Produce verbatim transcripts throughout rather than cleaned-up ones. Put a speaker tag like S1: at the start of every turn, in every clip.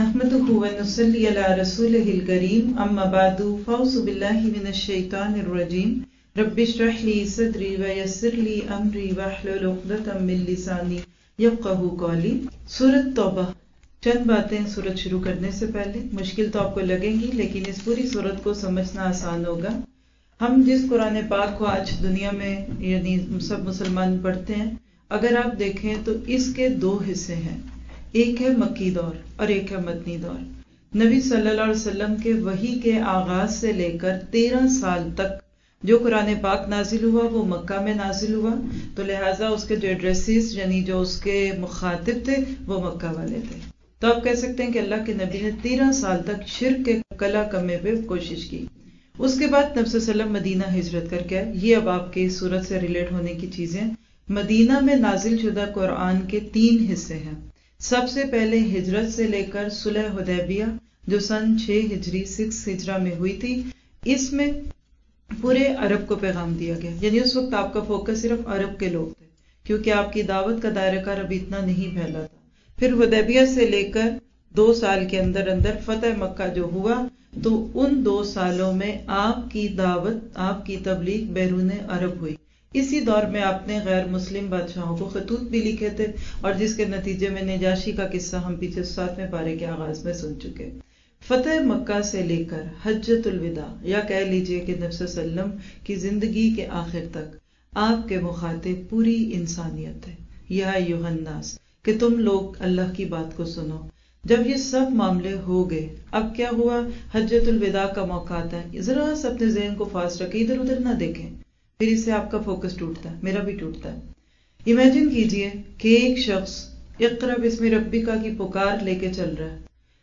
S1: نحمدہ و نصلی علی رسولہ الکریم اما بعد فاعوذ باللہ من الشیطان الرجیم رب اشرح لی صدری ویسر لی امری واحلل عقدۃ من لسانی یفقہوا قولی۔ سورۃ توبہ۔ چند باتیں سورت شروع کرنے سے پہلے، مشکل تو آپ کو لگیں گی لیکن اس پوری سورت کو سمجھنا آسان ہوگا۔ ہم جس قرآن پاک کو آج دنیا میں یعنی سب مسلمان پڑھتے ہیں، اگر آپ دیکھیں تو اس کے دو حصے ہیں، ایک ہے مکی دور اور ایک ہے مدنی دور۔ نبی صلی اللہ علیہ وسلم کے وحی کے آغاز سے لے کر تیرہ سال تک جو قرآن پاک نازل ہوا وہ مکہ میں نازل ہوا، تو لہٰذا اس کے جو ایڈریسز یعنی جو اس کے مخاطب تھے وہ مکہ والے تھے۔ تو آپ کہہ سکتے ہیں کہ اللہ کے نبی نے تیرہ سال تک شرک کے کلا کمے پہ کوشش کی۔ اس کے بعد نبی صلی اللہ علیہ وسلم مدینہ ہجرت کر کے آئے۔ یہ اب آپ کے اس صورت سے ریلیٹ ہونے کی چیزیں۔ مدینہ میں نازل شدہ قرآن کے تین حصے ہیں۔ سب سے پہلے ہجرت سے لے کر صلح حدیبیہ جو سن چھ ہجری سکس ہجرہ میں ہوئی تھی، اس میں پورے عرب کو پیغام دیا گیا، یعنی اس وقت آپ کا فوکس صرف عرب کے لوگ تھے کیونکہ آپ کی دعوت کا دائرہ کار ابھی اتنا نہیں پھیلا تھا۔ پھر حدیبیہ سے لے کر دو سال کے اندر اندر فتح مکہ جو ہوا، تو ان دو سالوں میں آپ کی دعوت، آپ کی تبلیغ بیرون عرب ہوئی۔ اسی دور میں آپ نے غیر مسلم بادشاہوں کو خطوط بھی لکھے تھے، اور جس کے نتیجے میں نجاشی کا قصہ ہم پیچھے ساتویں پارے کے آغاز میں سن چکے۔ فتح مکہ سے لے کر حجۃ الوداع، یا کہہ لیجئے کہ نبی صلی اللہ علیہ وسلم کی زندگی کے آخر تک آپ کے مخاطب پوری انسانیت ہے۔ یا ایھا الناس، کہ تم لوگ اللہ کی بات کو سنو۔ جب یہ سب معاملے ہو گئے، اب کیا ہوا؟ حجۃ الوداع کا موقع آتا ہے۔ ذرا سا اپنے ذہن کو فاسٹ رکھیں، ادھر ادھر نہ دیکھیں، پھر اس سے آپ کا فوکس ٹوٹتا ہے، میرا بھی ٹوٹتا ہے۔ امیجن کیجئے کہ ایک شخص اقرا بسم ربک کی پکار لے کے چل رہا ہے۔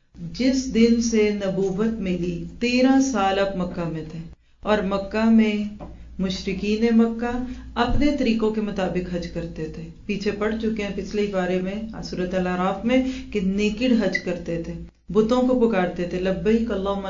S1: جس دن سے نبوت ملی تیرہ سال اب مکہ میں تھے، اور مکہ میں مشرکین مکہ اپنے طریقوں کے مطابق حج کرتے تھے۔ پیچھے پڑھ چکے ہیں پچھلے بارے میں سورۃ الاعراف میں کہ نیکڈ حج کرتے تھے، بتوں کو پکارتے تھے، لبیک اللہم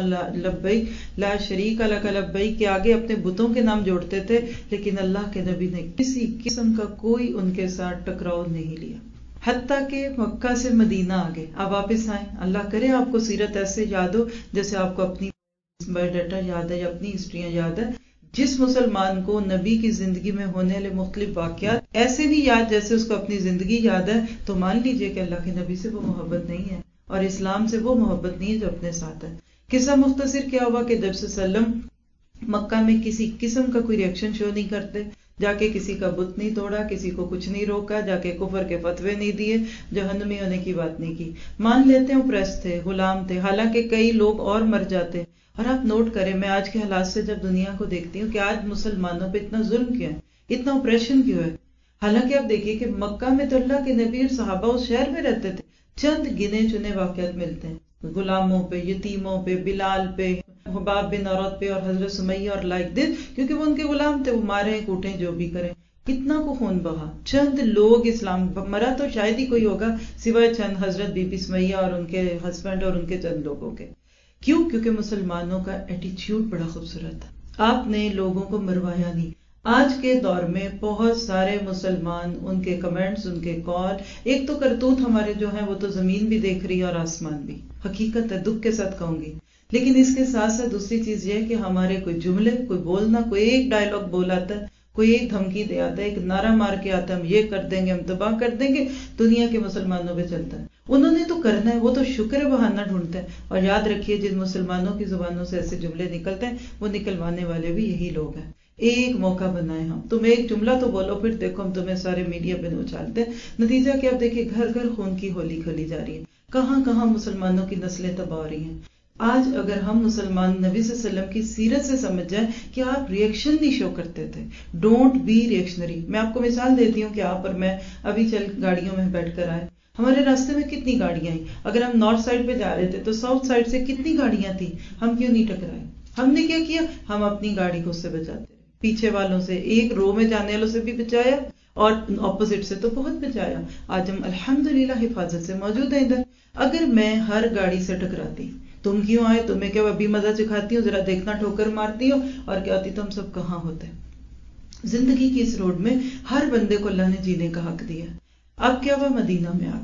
S1: لبیک لا شریک لک لبیک کے آگے اپنے بتوں کے نام جوڑتے تھے، لیکن اللہ کے نبی نے کسی قسم کا کوئی ان کے ساتھ ٹکراؤ نہیں لیا، حتیٰ کہ مکہ سے مدینہ آ گئے۔ اب واپس آئیں، اللہ کرے آپ کو سیرت ایسے یاد ہو جیسے آپ کو اپنی بایو ڈیٹا یاد ہے یا اپنی ہسٹریاں یاد ہے۔ جس مسلمان کو نبی کی زندگی میں ہونے والے مختلف واقعات ایسے بھی یاد جیسے اس کو اپنی زندگی یاد ہے، تو مان لیجئے کہ اللہ کے نبی سے وہ محبت نہیں ہے، اور اسلام سے وہ محبت نہیں ہے جو اپنے ساتھ ہے۔ قصہ مختصر کیا ہوا کہ نبی صلی اللہ علیہ وسلم مکہ میں کسی قسم کا کوئی ریئیکشن شو نہیں کرتے، جا کے کسی کا بت نہیں توڑا، کسی کو کچھ نہیں روکا، جا کے کفر کے فتوے نہیں دیے، جہنمی ہونے کی بات نہیں کی۔ مان لیتے ہیں اوپریس تھے، غلام تھے، حالانکہ کئی لوگ اور مر جاتے۔ اور آپ نوٹ کریں، میں آج کے حالات سے جب دنیا کو دیکھتی ہوں کہ آج مسلمانوں پہ اتنا ظلم کیوں ہے، اتنا اپریشن کیوں ہے، حالانکہ آپ دیکھیے کہ مکہ میں تو اللہ کے نبی اور صحابہ اس شہر میں رہتے تھے۔ چند گنے چنے واقعات ملتے ہیں غلاموں پہ، یتیموں پہ، بلال پہ، حباب بن عورت پہ، اور حضرت سمیہ اور لائک دس، کیونکہ وہ ان کے غلام تھے، وہ مارے کوٹیں جو بھی کریں۔ کتنا کو خون بہا، چند لوگ اسلام مرا تو شاید ہی کوئی ہوگا سوائے چند حضرت بی بی سمیہ اور ان کے ہسبینڈ اور ان کے چند لوگوں کے۔ کیوں؟ کیونکہ مسلمانوں کا ایٹیچیوڈ بڑا خوبصورت تھا، آپ نے لوگوں کو مروایا نہیں۔ آج کے دور میں بہت سارے مسلمان، ان کے کمنٹس، ان کے کال، ایک تو کرتوت ہمارے جو ہیں وہ تو زمین بھی دیکھ رہی ہے اور آسمان بھی، حقیقت ہے، دکھ کے ساتھ کہوں گی۔ لیکن اس کے ساتھ ساتھ دوسری چیز یہ ہے کہ ہمارے کوئی جملے، کوئی بولنا، کوئی ایک ڈائلاگ بول آتا ہے، کوئی ایک دھمکی دے آتا ہے، ایک نعرہ مار کے آتا ہے، ہم یہ کر دیں گے، ہم تباہ کر دیں گے، دنیا کے مسلمانوں پہ چلتا ہے۔ انہوں نے تو کرنا ہے، وہ تو شکر بہانہ ڈھونڈتے ہیں۔ اور یاد رکھیے جن مسلمانوں کی زبانوں سے ایسے جملے نکلتے ہیں وہ نکلوانے والے بھی یہی لوگ ہیں۔ ایک موقع بنائے ہم، تم ایک جملہ تو بولو، پھر دیکھو ہم تمہیں سارے میڈیا پہ اچھالتے ہیں۔ نتیجہ کیا؟ آپ دیکھیں گھر گھر خون کی ہولی کھیلی جا رہی ہے، کہاں کہاں مسلمانوں کی نسلیں تباہ ہو رہی ہیں۔ آج اگر ہم مسلمان نبی صلی اللہ علیہ وسلم کی سیرت سے سمجھ جائیں کہ آپ ریئیکشن نہیں شو کرتے تھے، ڈونٹ بی ریئیکشنری۔ میں آپ کو مثال دیتی ہوں کہ آپ اور میں ابھی چل گاڑیوں میں بیٹھ کر آئے، ہمارے راستے میں کتنی گاڑیاں آئیں، اگر ہم نارتھ سائڈ پہ جا رہے تھے تو ساؤتھ سائڈ سے کتنی گاڑیاں تھیں، ہم کیوں نہیں ٹکرائے؟ ہم نے کیا کیا؟ ہم اپنی گاڑی کو اس سے بچاتے رہے، پیچھے والوں سے، ایک رو میں جانے والوں سے بھی بچایا اور اپوزٹ سے تو بہت بچایا۔ آج ہم الحمدللہ حفاظت سے موجود ہیں ادھر۔ اگر میں ہر گاڑی سے ٹکراتی، تم کیوں آئے، تمہیں کیا ابھی مزہ چکھاتی ہوں، ذرا دیکھنا ٹھوکر مارتی ہو، اور کیا ہوتی تم سب کہاں ہوتے۔ زندگی کی اس روڈ میں ہر بندے کو اللہ نے جینے کا حق دیا۔ اب کیا ہوا؟ مدینہ میں آ گئے،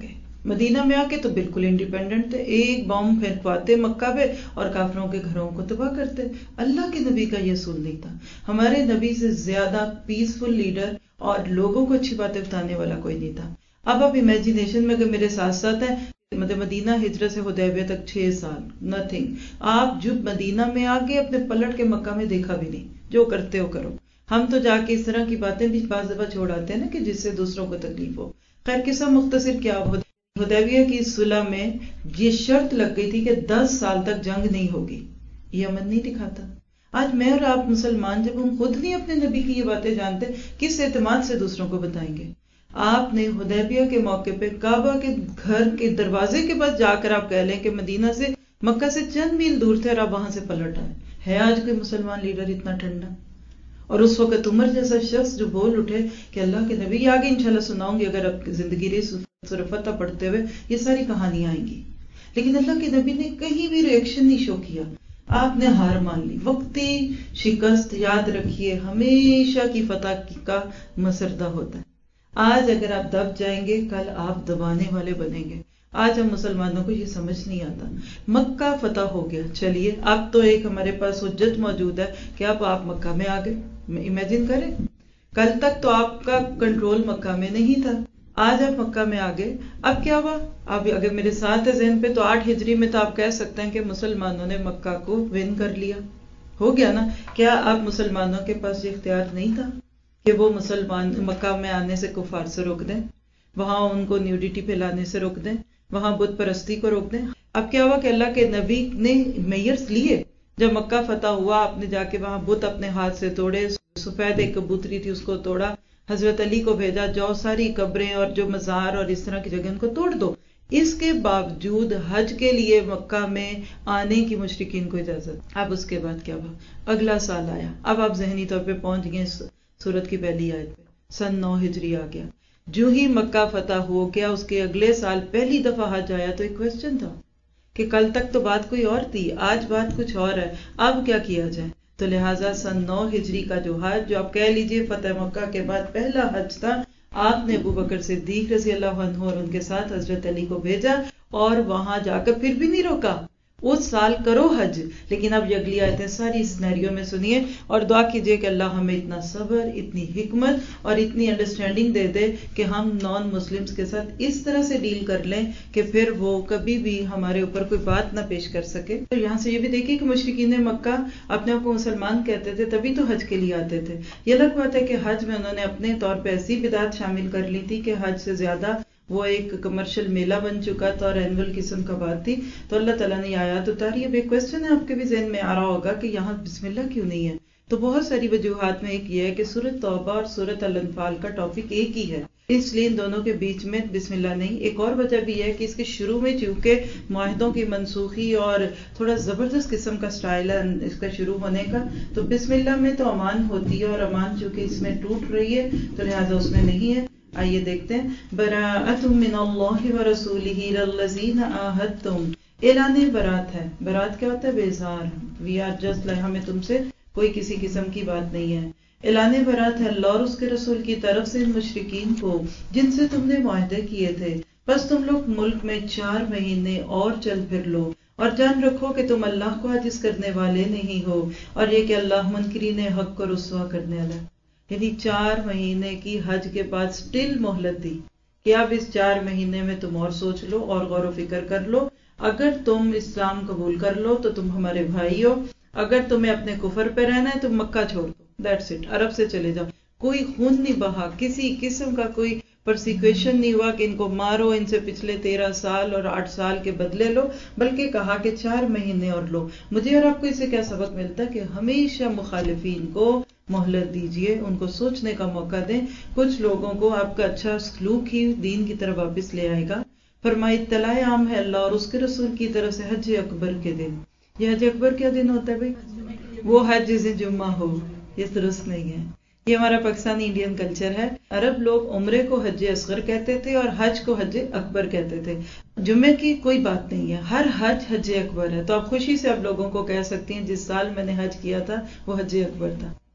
S1: مدینہ میں آ کے تو بالکل انڈیپینڈنٹ تھے، ایک بم پھینکواتے مکہ پہ اور کافروں کے گھروں کو تباہ کرتے. اللہ کے نبی کا یہ اصول نہیں تھا. ہمارے نبی سے زیادہ پیسفل لیڈر اور لوگوں کو اچھی باتیں بتانے والا کوئی نہیں تھا. اب آپ امیجنیشن میں اگر میرے ساتھ ساتھ ہیں، مدینہ ہجرت سے حدیبیہ تک چھ سال نتھنگ. آپ جب مدینہ میں آ گئے اپنے پلٹ کے مکہ میں دیکھا بھی نہیں. جو کرتے ہو کرو. ہم تو جا کے اس طرح کی باتیں بھی بعض دفعہ چھوڑ آتے ہیں نا کہ جس سے دوسروں کو تکلیف ہو. خیر قصہ مختصر کیا ہو، حدیبیہ کی صلح میں یہ شرط لگ گئی تھی کہ دس سال تک جنگ نہیں ہوگی. یہ امن نہیں دکھاتا. آج میں اور آپ مسلمان جب ہم خود نہیں اپنے نبی کی یہ باتیں جانتے، کس اعتماد سے دوسروں کو بتائیں گے؟ آپ نے حدیبیہ کے موقع پہ کعبہ کے گھر کے دروازے کے پاس جا کر آپ کہہ لیں کہ مدینہ سے مکہ سے چند میل دور تھے اور آپ وہاں سے پلٹ آئے. ہے آج کوئی مسلمان لیڈر اتنا ٹھنڈا؟ اور اس وقت عمر جیسا شخص جو بول اٹھے کہ اللہ کے نبی، آگے انشاءاللہ سناؤں گی اگر آپ زندگی رہی سورہ فتح پڑھتے ہوئے یہ ساری کہانیاں آئیں گی. لیکن اللہ کے نبی نے کہیں بھی ریئیکشن نہیں شو کیا. آپ نے ہار مان لی. وقتی شکست یاد رکھیے ہمیشہ کی فتح کا مسردہ ہوتا ہے. آج اگر آپ دب جائیں گے کل آپ دبانے والے بنیں گے. آج ہم مسلمانوں کو یہ سمجھ نہیں آتا. مکہ فتح ہو گیا، چلیے اب تو ایک ہمارے پاس حجت موجود ہے کہ اب آپ مکہ میں آ گئے. امیجن کریں، کل تک تو آپ کا کنٹرول مکہ میں نہیں تھا، آج آپ مکہ میں آ گئے. اب کیا ہوا؟ اب اگر میرے ساتھ ہے ذہن پہ تو آٹھ ہجری میں تو آپ کہہ سکتے ہیں کہ مسلمانوں نے مکہ کو ون کر لیا. ہو گیا نا؟ کیا اب مسلمانوں کے پاس یہ اختیار نہیں تھا کہ وہ مسلمان مکہ میں آنے سے کفار سے روک دیں، وہاں ان کو نیوڈیٹی پھیلانے سے روک دیں، وہاں بت پرستی کو روک دیں؟ اب کیا ہوا کہ اللہ کے نبی نے میئرز لیے. جب مکہ فتح ہوا آپ نے جا کے وہاں بت اپنے ہاتھ سے توڑے، سفید ایک کبوتری تھی اس کو توڑا، حضرت علی کو بھیجا جو ساری قبریں اور جو مزار اور اس طرح کی جگہ ان کو توڑ دو. اس کے باوجود حج کے لیے مکہ میں آنے کی مشرکین کو اجازت. اب اس کے بعد کیا ہوا؟ اگلا سال آیا. اب آپ ذہنی طور پہ پہنچ گئے سورت کی پہلی آیت پہ. سن نو ہجری آ گیا. جو ہی مکہ فتح ہو گیا اس کے اگلے سال پہلی دفعہ حج آیا تو ایک کوشچن تھا کہ کل تک تو بات کوئی اور تھی، آج بات کچھ اور ہے، اب کیا کیا جائے؟ تو لہٰذا سن نو ہجری کا جو حج، جو آپ کہہ لیجئے فتح مکہ کے بعد پہلا حج تھا، آپ نے ابو بکر صدیق رضی اللہ عنہ اور ان کے ساتھ حضرت علی کو بھیجا اور وہاں جا کر پھر بھی نہیں روکا. اس سال کرو حج. لیکن اب یہ اگلی آیتیں ساری سینیریو میں سنیے اور دعا کیجئے کہ اللہ ہمیں اتنا صبر، اتنی حکمت اور اتنی انڈرسٹینڈنگ دے دے کہ ہم نان مسلمز کے ساتھ اس طرح سے ڈیل کر لیں کہ پھر وہ کبھی بھی ہمارے اوپر کوئی بات نہ پیش کر سکے. تو یہاں سے یہ بھی دیکھیے کہ مشرکین مکہ اپنے آپ کو مسلمان کہتے تھے، تبھی تو حج کے لیے آتے تھے. یہ الگ بات ہے کہ حج میں انہوں نے اپنے طور پہ ایسی بدعت شامل کر لی تھی کہ حج سے زیادہ وہ ایک کمرشل میلہ بن چکا تھا اور اینول قسم کا بات تھی. تو اللہ تعالیٰ نے آیات اتاری. اب ایک کوشچن ہے آپ کے بھی ذہن میں آ رہا ہوگا کہ یہاں بسم اللہ کیوں نہیں ہے؟ تو بہت ساری وجوہات میں ایک یہ ہے کہ سورۃ توبہ اور سورۃ الانفال کا ٹاپک ایک ہی ہے، اس لیے ان دونوں کے بیچ میں بسم اللہ نہیں. ایک اور وجہ بھی ہے کہ اس کے شروع میں چونکہ معاہدوں کی منسوخی اور تھوڑا زبردست قسم کا سٹائل ہے اس کا شروع ہونے کا، تو بسم اللہ میں تو امان ہوتی ہے اور امان چونکہ اس میں ٹوٹ رہی ہے تو لہٰذا اس میں نہیں ہے. آئیے دیکھتے ہیں. براءۃ من اللہ ورسولہ للذین عاہدتم، اعلان برات ہے. برات کیا ہوتا ہے؟ بیزار. وی آر جسٹ لائک، ہمیں تم سے کوئی کسی قسم کی بات نہیں ہے. اعلان برات ہے اللہ اور اس کے رسول کی طرف سے ان مشرکین کو جن سے تم نے معاہدے کیے تھے. بس تم لوگ ملک میں چار مہینے اور چل پھر لو اور جان رکھو کہ تم اللہ کو عاجز کرنے والے نہیں ہو، اور یہ کہ اللہ منکرین حق کو رسوا کرنے والا ہے. یعنی چار مہینے کی حج کے بعد سٹل مہلت دی کہ اب اس چار مہینے میں تم اور سوچ لو اور غور و فکر کر لو. اگر تم اسلام قبول کر لو تو تم ہمارے بھائی ہو، اگر تمہیں اپنے کفر پہ رہنا ہے تو مکہ چھوڑ دو، دیٹس اٹ، عرب سے چلے جاؤ. کوئی خون نہیں بہا، کسی قسم کا کوئی پرسیکویشن نہیں ہوا کہ ان کو مارو، ان سے پچھلے تیرہ سال اور آٹھ سال کے بدلے لو، بلکہ کہا کہ چار مہینے اور لو. مجھے اور آپ کو اس سے کیا سبق ملتا ہے کہ ہمیشہ مخالفین کو مہلت دیجئے، ان کو سوچنے کا موقع دیں. کچھ لوگوں کو آپ کا اچھا سلوک ہی دین کی طرف واپس لے آئے گا. فرمائی اطلاع عام ہے اللہ اور اس کے رسول کی طرف سے حج اکبر کے دن. یہ حج اکبر کیا دن ہوتا ہے بھائی؟ وہ حج جسے جمعہ ہو. یہ درست نہیں ہے. یہ ہمارا پاکستانی انڈین کلچر ہے. عرب لوگ عمرے کو حج اصغر کہتے تھے اور حج کو حج اکبر کہتے تھے. جمعے کی کوئی بات نہیں ہے، ہر حج حج اکبر ہے. تو آپ خوشی سے اب لوگوں کو کہہ سکتی ہیں جس سال میں نے حج کیا تھا وہ حج اکبر تھا.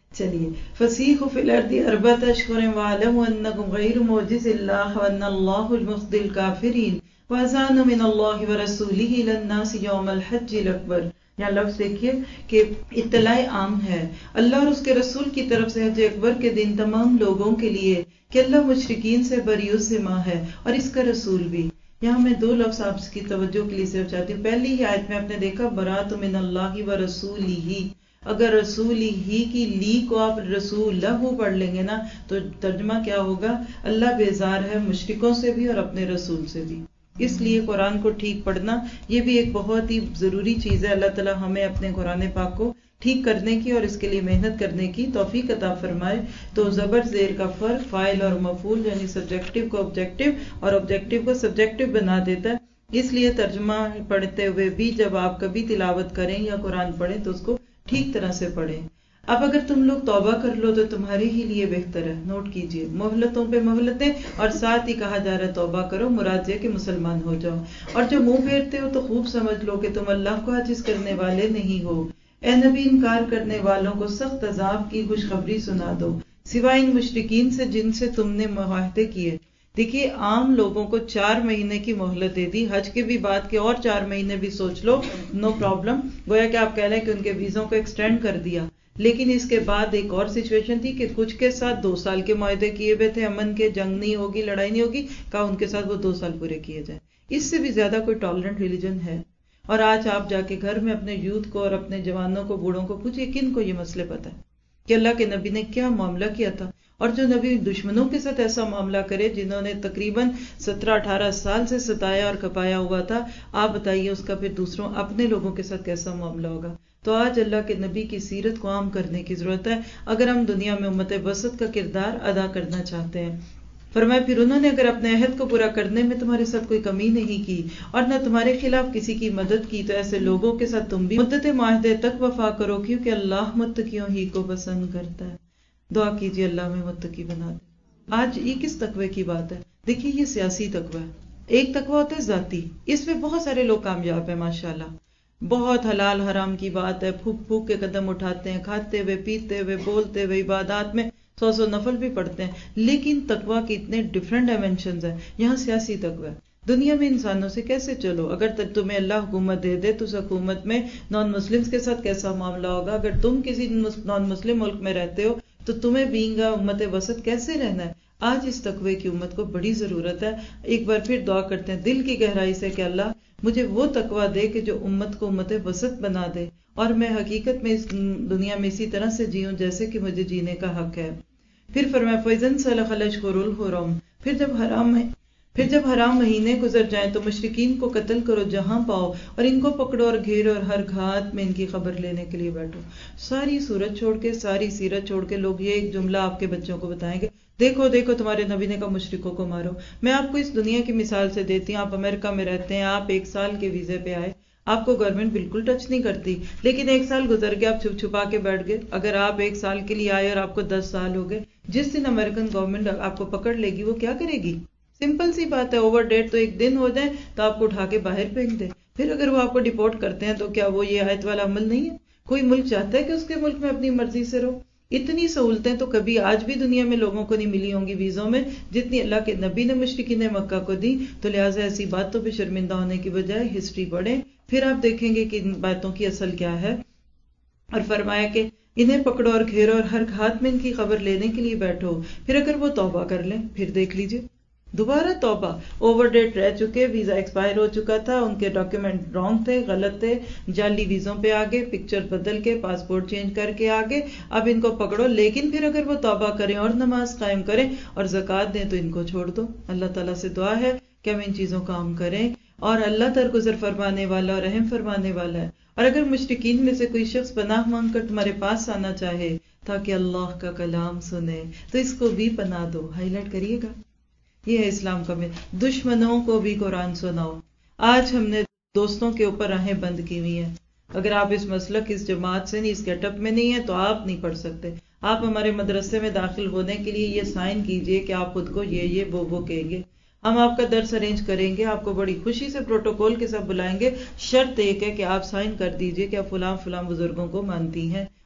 S1: چلیے، فسیحوا فی الارض اربعۃ اشہر واعلموا انکم غیر معجز اللہ وان اللہ المخزی الکافرین واذان من اللہ ورسولہ الی الناس یوم الحج الاکبر۔ یہاں لفظ دیکھیے کہ اطلاع عام ہے اللہ اور اس کے رسول کی طرف سے حج اکبر کے دن تمام لوگوں کے لیے کہ اللہ مشرکین سے بری الذمہ ہے اور اس کا رسول بھی۔ یہاں میں دو لفظ آپ کی توجہ کے لیے صرف چاہتی ہوں۔ پہلی ہی آیت میں آپ نے دیکھا برات من اللہ و رسولہ، اگر رسول ہی کی لی کو آپ رسول لہو پڑھ لیں گے نا تو ترجمہ کیا ہوگا؟ اللہ بیزار ہے مشرکوں سے بھی اور اپنے رسول سے بھی۔ اس لیے قرآن کو ٹھیک پڑھنا یہ بھی ایک بہت ہی ضروری چیز ہے۔ اللہ تعالیٰ ہمیں اپنے قرآن پاک کو ٹھیک کرنے کی اور اس کے لیے محنت کرنے کی توفیق عطا فرمائے۔ تو زبر زیر کا فرق فاعل اور مفعول یعنی سبجیکٹو کو آبجیکٹو اور آبجیکٹو کو سبجیکٹو بنا دیتا ہے۔ اس لیے ترجمہ پڑھتے ہوئے بھی جب آپ کبھی تلاوت کریں یا قرآن پڑھیں تو اس کو ٹھیک طرح سے پڑھیں۔ اب اگر تم لوگ توبہ کر لو تو تمہارے ہی لیے بہتر ہے۔ نوٹ کیجئے، مہلتوں پہ مہلتیں اور ساتھ ہی کہا جا رہا ہے توبہ کرو، مراد یہ کہ مسلمان ہو جاؤ۔ اور جو منہ پھیرتے ہو تو خوب سمجھ لو کہ تم اللہ کو عاجز کرنے والے نہیں ہو۔ اے نبی انکار کرنے والوں کو سخت عذاب کی خوشخبری سنا دو، سوائے ان مشرکین سے جن سے تم نے معاہدے کیے۔ دیکھیے عام لوگوں کو چار مہینے کی مہلت دے دی، حج کے بھی بعد کے اور چار مہینے بھی سوچ لو، نو پرابلم، گویا کہ آپ کہہ رہے ہیں کہ ان کے ویزوں کو ایکسٹینڈ کر دیا۔ لیکن اس کے بعد ایک اور سچویشن تھی کہ کچھ کے ساتھ دو سال کے معاہدے کیے ہوئے تھے، امن کے، جنگ نہیں ہوگی، لڑائی نہیں ہوگی، کہا ان کے ساتھ وہ دو سال پورے کیے جائیں۔ اس سے بھی زیادہ کوئی ٹالرنٹ ریلیجن ہے؟ اور آج آپ جا کے گھر میں اپنے یوتھ کو اور اپنے جوانوں کو، بوڑھوں کو پوچھئے کن کو یہ مسئلے پتہ ہے کہ اللہ کے نبی نے کیا معاملہ کیا تھا، اور جو نبی دشمنوں کے ساتھ ایسا معاملہ کرے جنہوں نے تقریباً سترہ اٹھارہ سال سے ستایا اور کپایا ہوا تھا، آپ بتائیے اس کا پھر دوسروں اپنے لوگوں کے ساتھ کیسا معاملہ ہوگا۔ تو آج اللہ کے نبی کی سیرت کو عام کرنے کی ضرورت ہے اگر ہم دنیا میں امت وسط کا کردار ادا کرنا چاہتے ہیں۔ فرمایا پھر انہوں نے اگر اپنے عہد کو پورا کرنے میں تمہارے ساتھ کوئی کمی نہیں کی اور نہ تمہارے خلاف کسی کی مدد کی تو ایسے لوگوں کے ساتھ تم بھی مدت معاہدے تک وفا کرو، کیونکہ اللہ متقیوں ہی کو پسند کرتا ہے۔ دعا کیجیے اللہ میں متقی بنا دے۔ آج یہ کس تقوی کی بات ہے؟ دیکھیے یہ سیاسی تقوی ہے، ایک تقوی ہوتا ہے ذاتی، اس میں بہت سارے لوگ کامیاب ہیں ماشاءاللہ، بہت حلال حرام کی بات ہے، پھوک پھوک کے قدم اٹھاتے ہیں، کھاتے ہوئے پیتے ہوئے بولتے ہوئے عبادات میں سو سو نفل بھی پڑھتے ہیں، لیکن تقوی کے اتنے ڈیفرنٹ ڈائمینشنز ہیں۔ یہاں سیاسی تقوی ہے، دنیا میں انسانوں سے کیسے چلو، اگر تک تمہیں اللہ حکومت دے دے تو اس حکومت میں نان مسلمز کے ساتھ کیسا معاملہ ہوگا، اگر تم کسی نان مسلم ملک میں رہتے ہو تو تمہیں بینگ امت وسط کیسے رہنا ہے۔ آج اس تقوی کی امت کو بڑی ضرورت ہے۔ ایک بار پھر دعا کرتے ہیں دل کی گہرائی سے کہ اللہ مجھے وہ تقوی دے کہ جو امت کو امت وسط بنا دے، اور میں حقیقت میں اس دنیا میں اسی طرح سے جیوں جیسے کہ مجھے جینے کا حق ہے۔ پھر فرمایا فَإِذَا انْسَلَخَ الْأَشْهُرُ الْحُرُمُ، پھر جب حرام پھر جب حرام مہینے گزر جائیں تو مشرکین کو قتل کرو جہاں پاؤ، اور ان کو پکڑو اور گھیرو اور ہر گھات میں ان کی خبر لینے کے لیے بیٹھو۔ ساری سورت چھوڑ کے، ساری سیرت چھوڑ کے لوگ یہ ایک جملہ آپ کے بچوں کو بتائیں گے، دیکھو دیکھو تمہارے نبی نے کہا مشرکوں کو مارو۔ میں آپ کو اس دنیا کی مثال سے دیتی ہوں، آپ امریکہ میں رہتے ہیں، آپ ایک سال کے ویزے پہ آئے، آپ کو گورنمنٹ بالکل ٹچ نہیں کرتی، لیکن ایک سال گزر گیا آپ چھپ چھپا کے بیٹھ گئے۔ اگر آپ ایک سال کے لیے آئے اور آپ کو دس سال ہو گئے، جس دن امریکن گورنمنٹ آپ کو پکڑ لے گی وہ کیا کرے گی؟ سمپل سی بات ہے، اوور ڈیٹ تو ایک دن ہو جائے تو آپ کو اٹھا کے باہر پھینک دے۔ پھر اگر وہ آپ کو ڈیپورٹ کرتے ہیں تو کیا وہ یہ آیت والا عمل نہیں ہے؟ کوئی ملک چاہتا ہے کہ اس کے ملک میں اپنی مرضی سے رہو؟ اتنی سہولتیں تو کبھی آج بھی دنیا میں لوگوں کو نہیں ملی ہوں گی ویزوں میں جتنی اللہ کے نبی نے مشرکین مکہ کو دی۔ تو لہٰذا ایسی باتوں پہ شرمندہ ہونے کی بجائے ہسٹری پڑھیں، پھر آپ دیکھیں گے کہ ان باتوں کی اصل کیا ہے۔ اور فرمایا کہ انہیں پکڑو اور گھیرو اور ہر گھات میں ان کی خبر لینے کے لیے بیٹھو، پھر اگر وہ توبہ کر لیں پھر دیکھ لیجئے دوبارہ توبہ، اوور ڈیٹ رہ چکے، ویزا ایکسپائر ہو چکا تھا، ان کے ڈاکیومنٹ رانگ تھے، غلط تھے، جعلی ویزوں پہ آگے، پکچر بدل کے، پاسپورٹ چینج کر کے آگے، اب ان کو پکڑو، لیکن پھر اگر وہ توبہ کریں اور نماز قائم کریں اور زکوٰۃ دیں تو ان کو چھوڑ دو۔ اللہ تعالیٰ سے دعا ہے کہ ہم ان چیزوں کا عمل کریں، اور اللہ درگزر فرمانے والا اور رحم فرمانے والا ہے۔ اور اگر مشرکین میں سے کوئی شخص پناہ مانگ کر تمہارے پاس آنا چاہے تاکہ اللہ کا کلام سنے تو اس کو بھی پناہ دو۔ ہائی لائٹ کریے گا، یہ ہے اسلام کا میں دشمنوں کو بھی قرآن سناؤ۔ آج ہم نے دوستوں کے اوپر راہیں بند کی ہوئی ہیں، اگر آپ اس مسلک اس جماعت سے نہیں، اس گیٹ اپ میں نہیں ہیں تو آپ نہیں پڑھ سکتے۔ آپ ہمارے مدرسے میں داخل ہونے کے لیے یہ سائن کیجئے کہ آپ خود کو یہ یہ وہ وہ کہیں گے، ہم آپ کا درس ارینج کریں گے، آپ کو بڑی خوشی سے پروٹوکول کے ساتھ بلائیں گے، شرط ایک ہے کہ آپ سائن کر دیجئے کہ آپ فلاں فلاں بزرگوں کو مانتی ہیں،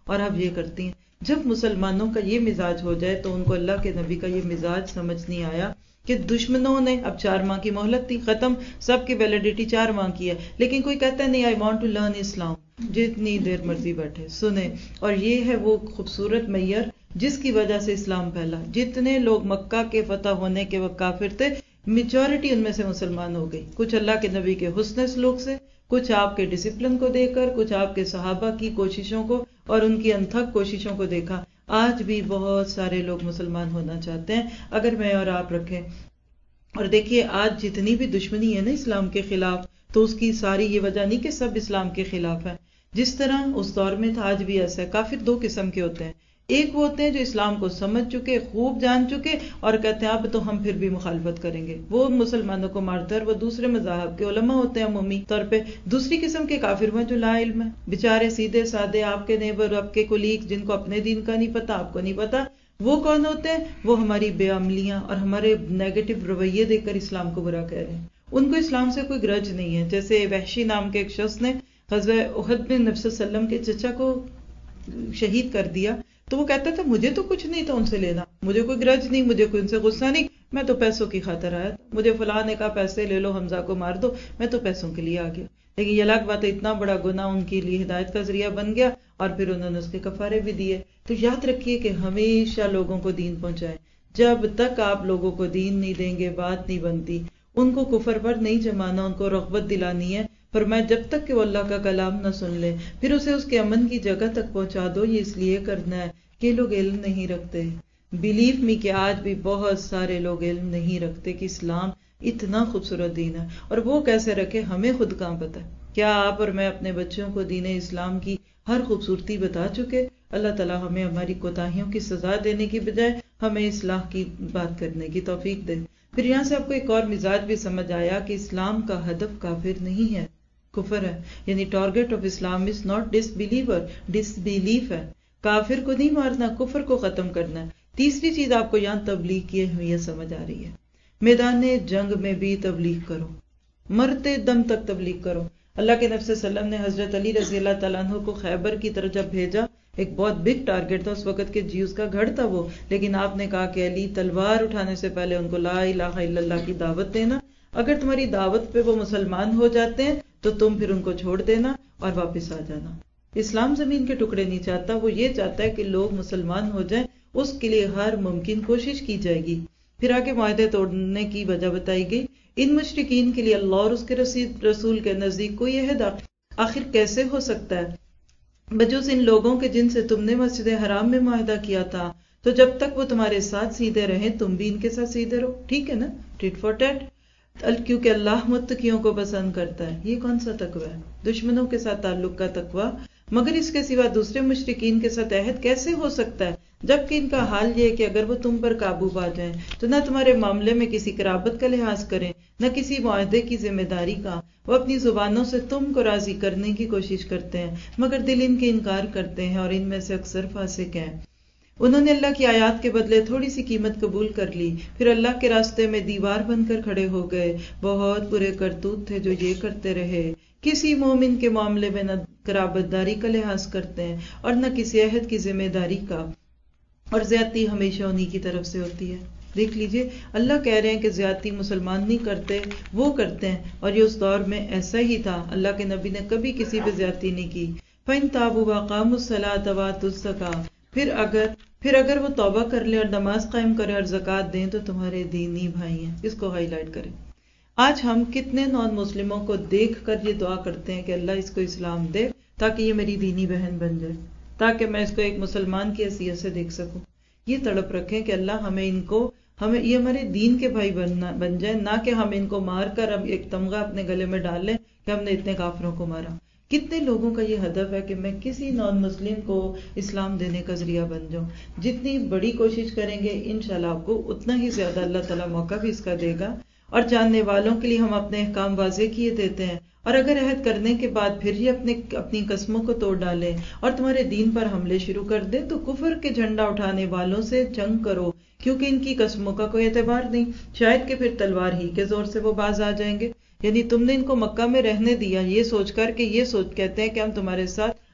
S1: اور آپ یہ کرتی ہیں. جب مسلمانوں کا یہ مزاج ہو جائے تو ان کو اللہ کے نبی کا یہ مزاج سمجھ نہیں آیا کہ دشمنوں نے اب چار ماہ کی مہلت تھی, ختم, سب کی ویلیڈیٹی چار ماہ کی ہے, لیکن کوئی کہتا ہے نہیں I want to learn Islam, جتنی دیر مرضی بیٹھے سنیں. اور یہ ہے وہ خوبصورت معیار جس کی وجہ سے اسلام پھیلا. جتنے لوگ مکہ کے فتح ہونے کے وقت کافر تھے, میجورٹی ان میں سے مسلمان ہو گئی. کچھ اللہ کے نبی کے حسن سلوک سے, کچھ آپ کے ڈسپلن کو دیکھ کر, کچھ آپ کے صحابہ کی کوششوں کو اور ان کی انتھک کوششوں کو دیکھا. آج بھی بہت سارے لوگ مسلمان ہونا چاہتے ہیں اگر میں اور آپ رکھیں. اور دیکھیے آج جتنی بھی دشمنی ہے نا اسلام کے خلاف, تو اس کی ساری یہ وجہ نہیں کہ سب اسلام کے خلاف ہیں. جس طرح اس دور میں تھا آج بھی ایسا ہے. کافر دو قسم کے ہوتے ہیں, ایک وہ ہوتے ہیں جو اسلام کو سمجھ چکے, خوب جان چکے اور کہتے ہیں اب تو ہم پھر بھی مخالفت کریں گے, وہ مسلمانوں کو مارتے ہیں, وہ دوسرے مذاہب کے علماء ہوتے ہیں عمومی طور پہ. دوسری قسم کے کافر ہیں جو لا علم ہے, بےچارے سیدھے سادے, آپ کے نیبر, آپ کے کولیگ, جن کو اپنے دین کا نہیں پتا, آپ کو نہیں پتا. وہ کون ہوتے ہیں؟ وہ ہماری بے عملیاں اور ہمارے نیگیٹو رویے دیکھ کر اسلام کو برا کہہ رہے ہیں. ان کو اسلام سے کوئی گرج نہیں ہے. جیسے وحشی نام کے ایک شخص نے غزوہ احد میں نبی صلی اللہ علیہ وسلم کے چچا کو شہید کر دیا, تو وہ کہتا تھا مجھے تو کچھ نہیں تھا ان سے لینا, مجھے کوئی گرج نہیں, مجھے کوئی ان سے غصہ نہیں, میں تو پیسوں کی خاطر آیا تھا, مجھے فلاں نے کہا پیسے لے لو حمزہ کو مار دو, میں تو پیسوں کے لیے آ گیا. لیکن یہ الگ بات ہے, اتنا بڑا گناہ ان کے لیے ہدایت کا ذریعہ بن گیا اور پھر انہوں نے اس کے کفارے بھی دیے. تو یاد رکھیے کہ ہمیشہ لوگوں کو دین پہنچائیں. جب تک آپ لوگوں کو دین نہیں دیں گے بات نہیں بنتی. ان کو کفر پر نہیں جمانا, ان کو رغبت دلانی ہے. فرمایا جب تک کہ وہ اللہ کا کلام نہ سن لے, پھر اسے اس کے امن کی جگہ تک پہنچا دو. یہ اس لیے کرنا ہے کہ لوگ علم نہیں رکھتے. بلیو می کہ آج بھی بہت سارے لوگ علم نہیں رکھتے کہ اسلام اتنا خوبصورت دین ہے, اور وہ کیسے رکھے ہمیں خود کہاں پتہ ہے. کیا آپ اور میں اپنے بچوں کو دین اسلام کی ہر خوبصورتی بتا چکے؟ اللہ تعالیٰ ہمیں ہماری کوتاہیوں کی سزا دینے کی بجائے ہمیں اصلاح کی بات کرنے کی توفیق دے. پھر یہاں سے آپ کو ایک اور مزاج بھی سمجھ آیا کہ اسلام کا ہدف کافر نہیں ہے, کفر ہے. یعنی target of Islam is not disbeliever, disbelief ہے. کافر کو نہیں مارنا, کفر کو ختم کرنا ہے. تیسری چیز آپ کو یہاں تبلیغ کی اہمیت سمجھ آ رہی ہے. میدان جنگ میں بھی تبلیغ کرو, مرتے دم تک تبلیغ کرو. اللہ کے نبی صلی اللہ علیہ وسلم نے حضرت علی رضی اللہ تعالیٰ عنہ کو خیبر کی طرف جب بھیجا, ایک بہت بگ ٹارگیٹ تھا اس وقت کے جیوز کا گھر تھا وہ, لیکن آپ نے کہا کہ علی تلوار اٹھانے سے پہلے ان کو لا الہ الا اللہ کی دعوت دینا. اگر تمہاری دعوت پہ وہ مسلمان ہو جاتے ہیں تو تم پھر ان کو چھوڑ دینا اور واپس آ جانا. اسلام زمین کے ٹکڑے نہیں چاہتا, وہ یہ چاہتا ہے کہ لوگ مسلمان ہو جائیں, اس کے لیے ہر ممکن کوشش کی جائے گی. پھر آگے معاہدے توڑنے کی وجہ بتائی گئی. ان مشرکین کے لیے اللہ اور اس کے رسول کے نزدیک کوئی عہد آخر کیسے ہو سکتا ہے بجوز ان لوگوں کے جن سے تم نے مسجد حرام میں معاہدہ کیا تھا؟ تو جب تک وہ تمہارے ساتھ سیدھے رہیں تم بھی ان کے ساتھ سیدھے رہو. ٹھیک ہے نا, ٹیٹ فار ٹیٹ, کیونکہ اللہ متقیوں کو پسند کرتا ہے. یہ کون سا تقوی ہے؟ دشمنوں کے ساتھ تعلق کا تقوی. مگر اس کے سوا دوسرے مشرکین کے ساتھ عہد کیسے ہو سکتا ہے جبکہ ان کا حال یہ ہے کہ اگر وہ تم پر قابو پا جائیں تو نہ تمہارے معاملے میں کسی قرابت کا لحاظ کریں نہ کسی معاہدے کی ذمہ داری کا. وہ اپنی زبانوں سے تم کو راضی کرنے کی کوشش کرتے ہیں مگر دل ان کے انکار کرتے ہیں, اور ان میں سے اکثر فاسق ہیں. انہوں نے اللہ کی آیات کے بدلے تھوڑی سی قیمت قبول کر لی, پھر اللہ کے راستے میں دیوار بن کر کھڑے ہو گئے. بہت برے کرتوت تھے جو یہ کرتے رہے. کسی مومن کے معاملے میں نہ قرابت داری کا لحاظ کرتے ہیں اور نہ کسی عہد کی ذمہ داری کا, اور زیادتی ہمیشہ انہی کی طرف سے ہوتی ہے. دیکھ لیجئے اللہ کہہ رہے ہیں کہ زیادتی مسلمان نہیں کرتے, وہ کرتے ہیں, اور یہ اس دور میں ایسا ہی تھا. اللہ کے نبی نے کبھی کسی پہ زیادتی نہیں کی. فَإِن تَابُوا وَأَقَامُوا الصَّلَاةَ وَآتُوا الزَّكَاةَ, پھر اگر پھر اگر وہ توبہ کر لیں اور نماز قائم کریں اور زکوٰۃ دیں تو تمہارے دینی بھائی ہیں. اس کو ہائی لائٹ کریں. آج ہم کتنے نان مسلموں کو دیکھ کر یہ دعا کرتے ہیں کہ اللہ اس کو اسلام دے تاکہ یہ میری دینی بہن بن جائے, تاکہ میں اس کو ایک مسلمان کی حیثیت سے دیکھ سکوں. یہ تڑپ رکھیں کہ اللہ ہمیں ان کو ہمیں یہ ہمارے دین کے بھائی بننا بن جائیں, نہ کہ ہم ان کو مار کر ہم ایک تمغہ اپنے گلے میں ڈال لیں کہ ہم نے اتنے کافروں کو مارا. کتنے لوگوں کا یہ ہدف ہے کہ میں کسی نان مسلم کو اسلام دینے کا ذریعہ بن جاؤں. جتنی بڑی کوشش کریں گے انشاءاللہ آپ کو اتنا ہی زیادہ اللہ تعالیٰ موقع بھی اس کا دے گا. اور جاننے والوں کے لیے ہم اپنے احکام واضح کیے دیتے ہیں, اور اگر عہد کرنے کے بعد پھر یہ اپنے اپنی قسموں کو توڑ ڈالیں اور تمہارے دین پر حملے شروع کر دیں تو کفر کے جھنڈا اٹھانے والوں سے جنگ کرو, کیونکہ ان کی قسموں کا کوئی اعتبار نہیں. شاید کہ پھر تلوار ہی کے زور سے وہ باز آ جائیں گے. یعنی تم نے ان کو مکہ میں رہنے دیا یہ سوچ کر کہ یہ سوچ کہتے ہیں کہ ہم تمہارے ساتھ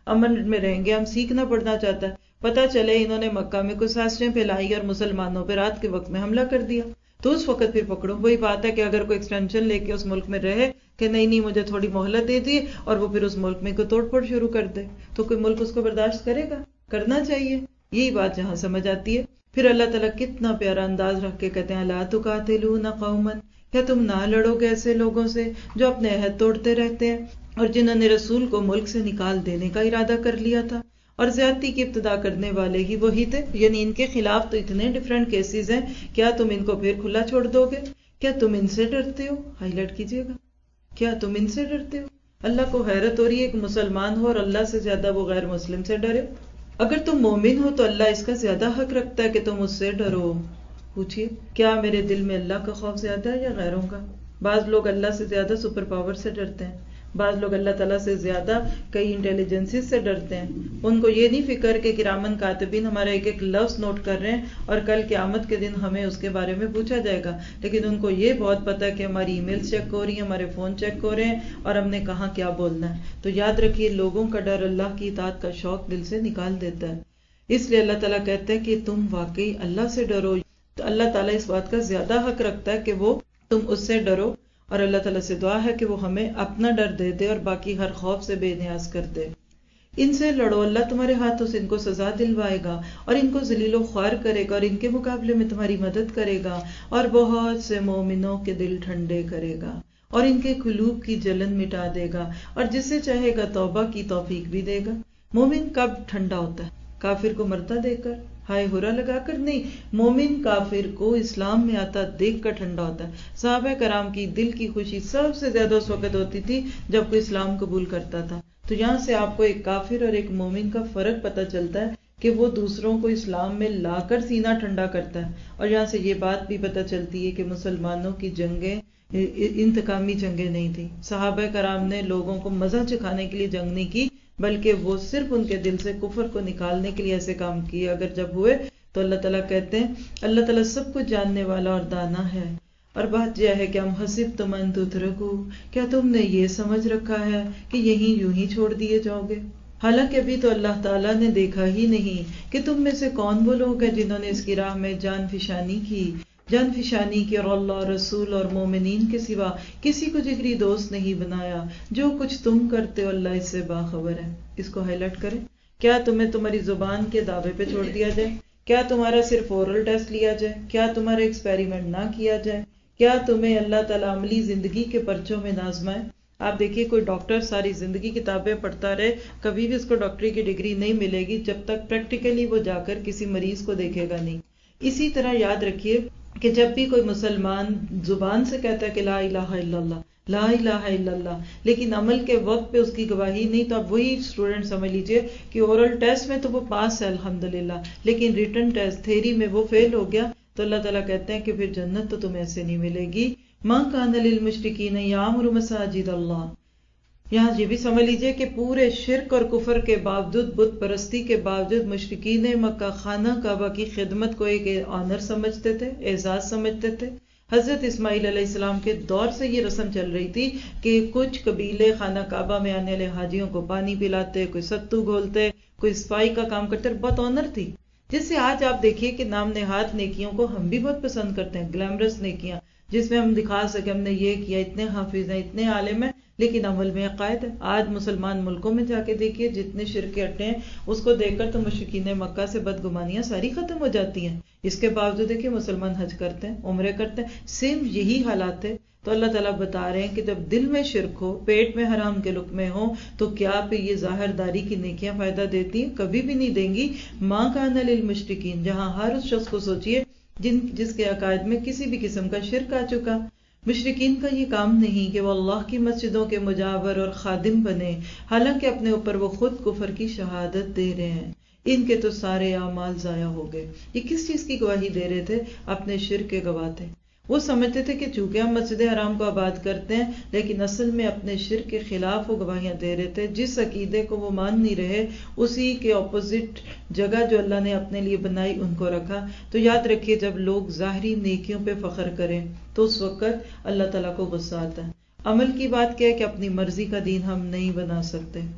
S1: امن میں رہیں گے. ہم سیکھنا پڑنا چاہتا ہے. پتہ چلے انہوں نے مکہ میں کچھ سازشیں پھیلائی اور مسلمانوں پہ رات کے وقت میں حملہ کر دیا, تو اس وقت پھر پکڑو. وہی بات ہے کہ اگر کوئی ایکسٹینشن لے کے اس ملک میں رہے کہ نہیں نہیں مجھے تھوڑی مہلت دے دیے, اور وہ پھر اس ملک میں کوئی توڑ پھوڑ شروع کر دے, تو کوئی ملک اس کو برداشت کرے گا؟ کرنا چاہیے. یہی بات جہاں سمجھ آتی ہے. پھر اللہ تعالیٰ کتنا پیارا انداز رکھ کے کہتے ہیں لا تقاتلون قوما, کیا تم نہ لڑو گے ایسے لوگوں سے جو اپنے عہد توڑتے رہتے ہیں اور جنہوں نے رسول کو ملک سے نکال دینے کا ارادہ کر لیا تھا, اور زیادتی کی ابتدا کرنے والے ہی وہی تھے. یعنی ان کے خلاف تو اتنے ڈیفرنٹ کیسز ہیں, کیا تم ان کو پھر کھلا چھوڑ دو گے؟ کیا تم ان سے ڈرتے ہو؟ ہائی لائٹ کیجیے گا, کیا تم ان سے ڈرتے ہو؟ اللہ کو حیرت ہو رہی ہے کہ مسلمان ہو اور اللہ سے زیادہ وہ غیر مسلم سے ڈرے. اگر تم مومن ہو تو اللہ اس کا زیادہ حق رکھتا ہے کہ تم اس سے ڈرو. پوچھئے کیا میرے دل میں اللہ کا خوف زیادہ ہے یا غیروں کا؟ بعض لوگ اللہ سے زیادہ سپر پاور سے ڈرتے ہیں, بعض لوگ اللہ تعالیٰ سے زیادہ کئی انٹیلیجنسز سے ڈرتے ہیں. ان کو یہ نہیں فکر کہ کرامن کاتبین ہمارا ایک ایک لفظ نوٹ کر رہے ہیں اور کل قیامت کے دن ہمیں اس کے بارے میں پوچھا جائے گا. لیکن ان کو یہ بہت پتہ ہے کہ ہماری ای میل چیک ہو رہی ہیں, ہمارے فون چیک ہو رہے ہیں, اور ہم نے کہاں کیا بولنا ہے. تو یاد رکھیے لوگوں کا ڈر اللہ کی اطاعت کا شوق دل سے نکال دیتا ہے. اس لیے اللہ تعالیٰ کہتے ہیں کہ تم واقعی اللہ سے ڈرو. تو اللہ تعالیٰ اس بات کا زیادہ حق رکھتا ہے کہ وہ تم اس سے ڈرو, اور اللہ تعالیٰ سے دعا ہے کہ وہ ہمیں اپنا ڈر دے دے اور باقی ہر خوف سے بے نیاز کر دے. ان سے لڑو, اللہ تمہارے ہاتھوں سے ان کو سزا دلوائے گا اور ان کو ذلیل و خوار کرے گا اور ان کے مقابلے میں تمہاری مدد کرے گا اور بہت سے مومنوں کے دل ٹھنڈے کرے گا اور ان کے قلوب کی جلن مٹا دے گا اور جسے چاہے گا توبہ کی توفیق بھی دے گا. مومن کب ٹھنڈا ہوتا ہے؟ کافر کو مرتا دیکھ کر, ہائے ہورا لگا کر نہیں. مومن کافر کو اسلام میں آتا دیکھ کر ٹھنڈا ہوتا ہے. صحابہ کرام کی دل کی خوشی سب سے زیادہ اس وقت ہوتی تھی جب کوئی اسلام قبول کرتا تھا. تو یہاں سے آپ کو ایک کافر اور ایک مومن کا فرق پتہ چلتا ہے کہ وہ دوسروں کو اسلام میں لا کر سینہ ٹھنڈا کرتا ہے. اور یہاں سے یہ بات بھی پتہ چلتی ہے کہ مسلمانوں کی جنگیں انتقامی جنگیں نہیں تھیں. صحابہ کرام نے لوگوں کو مزہ چکھانے کے لیے جنگ نہیں کی, بلکہ وہ صرف ان کے دل سے کفر کو نکالنے کے لیے ایسے کام کیے. اگر جب ہوئے تو اللہ تعالیٰ کہتے ہیں اللہ تعالیٰ سب کچھ جاننے والا اور دانا ہے. اور بات یہ ہے کہ ہم حسبتم ان تترکوا, کیا تم نے یہ سمجھ رکھا ہے کہ یہیں یوں ہی چھوڑ دیے جاؤ گے؟ حالانکہ ابھی تو اللہ تعالیٰ نے دیکھا ہی نہیں کہ تم میں سے کون وہ لوگ ہیں جنہوں نے اس کی راہ میں جان فشانی کی جان فشانی کی اور اللہ رسول اور مومنین کے سوا کسی کو جگری دوست نہیں بنایا. جو کچھ تم کرتے ہو اللہ اس سے باخبر ہے. اس کو ہائی لائٹ کریں. کیا تمہیں تمہاری زبان کے دعوے پہ چھوڑ دیا جائے؟ کیا تمہارا صرف اورل ٹیسٹ لیا جائے؟ کیا تمہارا ایکسپیریمنٹ نہ کیا جائے؟ کیا تمہیں اللہ تعالیٰ عملی زندگی کے پرچوں میں نازمائے؟ آپ دیکھیے کوئی ڈاکٹر ساری زندگی کتابیں پڑھتا رہے, کبھی بھی اس کو ڈاکٹری کی ڈگری نہیں ملے گی جب تک پریکٹیکلی وہ جا کر کسی مریض کو دیکھے گا نہیں. اسی طرح یاد رکھیے کہ جب بھی کوئی مسلمان زبان سے کہتا ہے کہ لا الہ الا اللہ لا الہ الا اللہ, لیکن عمل کے وقت پہ اس کی گواہی نہیں, تو اب وہی اسٹوڈنٹ سمجھ لیجئے کہ اورل ٹیسٹ میں تو وہ پاس ہے الحمدللہ, لیکن ریٹن ٹیسٹ تھیری میں وہ فیل ہو گیا. تو اللہ تعالیٰ کہتے ہیں کہ پھر جنت تو تمہیں ایسے نہیں ملے گی. مَا كَانَ لِلْمُشْرِكِينَ يَعْمُرُ مَسَاجِدَ اللَّهِ. یہاں یہ بھی سمجھ لیجئے کہ پورے شرک اور کفر کے باوجود, بت پرستی کے باوجود, مشرکین مکہ خانہ کعبہ کی خدمت کو ایک آنر سمجھتے تھے, اعزاز سمجھتے تھے. حضرت اسماعیل علیہ السلام کے دور سے یہ رسم چل رہی تھی کہ کچھ قبیلے خانہ کعبہ میں آنے والے حاجیوں کو پانی پلاتے, کوئی ستو گھولتے, کوئی صفائی کا کام کرتے, بہت آنر تھی. جس سے آج آپ دیکھیے کہ نام نہاد نیکیوں کو ہم بھی بہت پسند کرتے ہیں, گلیمرس نیکیاں جس میں ہم دکھا سکیں ہم نے یہ کیا, اتنے حافظ ہیں, اتنے عالم ہیں, لیکن عمل میں عقائد ہے. آج مسلمان ملکوں میں جا کے دیکھیے جتنے شرک کے اڈے ہیں, اس کو دیکھ کر تو مشرکین مکہ سے بدگمانیاں ساری ختم ہو جاتی ہیں. اس کے باوجود دیکھیے مسلمان حج کرتے ہیں, عمرے کرتے ہیں, سیم یہی حالات ہے. تو اللہ تعالیٰ بتا رہے ہیں کہ جب دل میں شرک ہو, پیٹ میں حرام کے لقمے ہو, تو کیا پہ یہ ظاہر داری کی نیکیاں فائدہ دیتی ہیں؟ کبھی بھی نہیں دیں گی. مَا كَانَ لِلْمُشْرِكِينَ, جہاں ہر اس شخص کو سوچئے جن جس کے عقائد میں کسی بھی قسم کا شرک آ چکا. مشرکین کا یہ کام نہیں کہ وہ اللہ کی مسجدوں کے مجاور اور خادم بنے, حالانکہ اپنے اوپر وہ خود کفر کی شہادت دے رہے ہیں. ان کے تو سارے اعمال ضائع ہو گئے. یہ کس چیز کی گواہی دے رہے تھے؟ اپنے شرک کے گواہ تھے. وہ سمجھتے تھے کہ چونکہ ہم مسجد حرام کو آباد کرتے ہیں, لیکن اصل میں اپنے شرک کے خلاف وہ گواہیاں دے رہے تھے. جس عقیدے کو وہ مان نہیں رہے, اسی کے اپوزٹ جگہ جو اللہ نے اپنے لیے بنائی ان کو رکھا. تو یاد رکھیے جب لوگ ظاہری نیکیوں پہ فخر کریں تو اس وقت اللہ تعالیٰ کو غصہ آتا ہے. عمل کی بات کیا ہے کہ اپنی مرضی کا دین ہم نہیں بنا سکتے.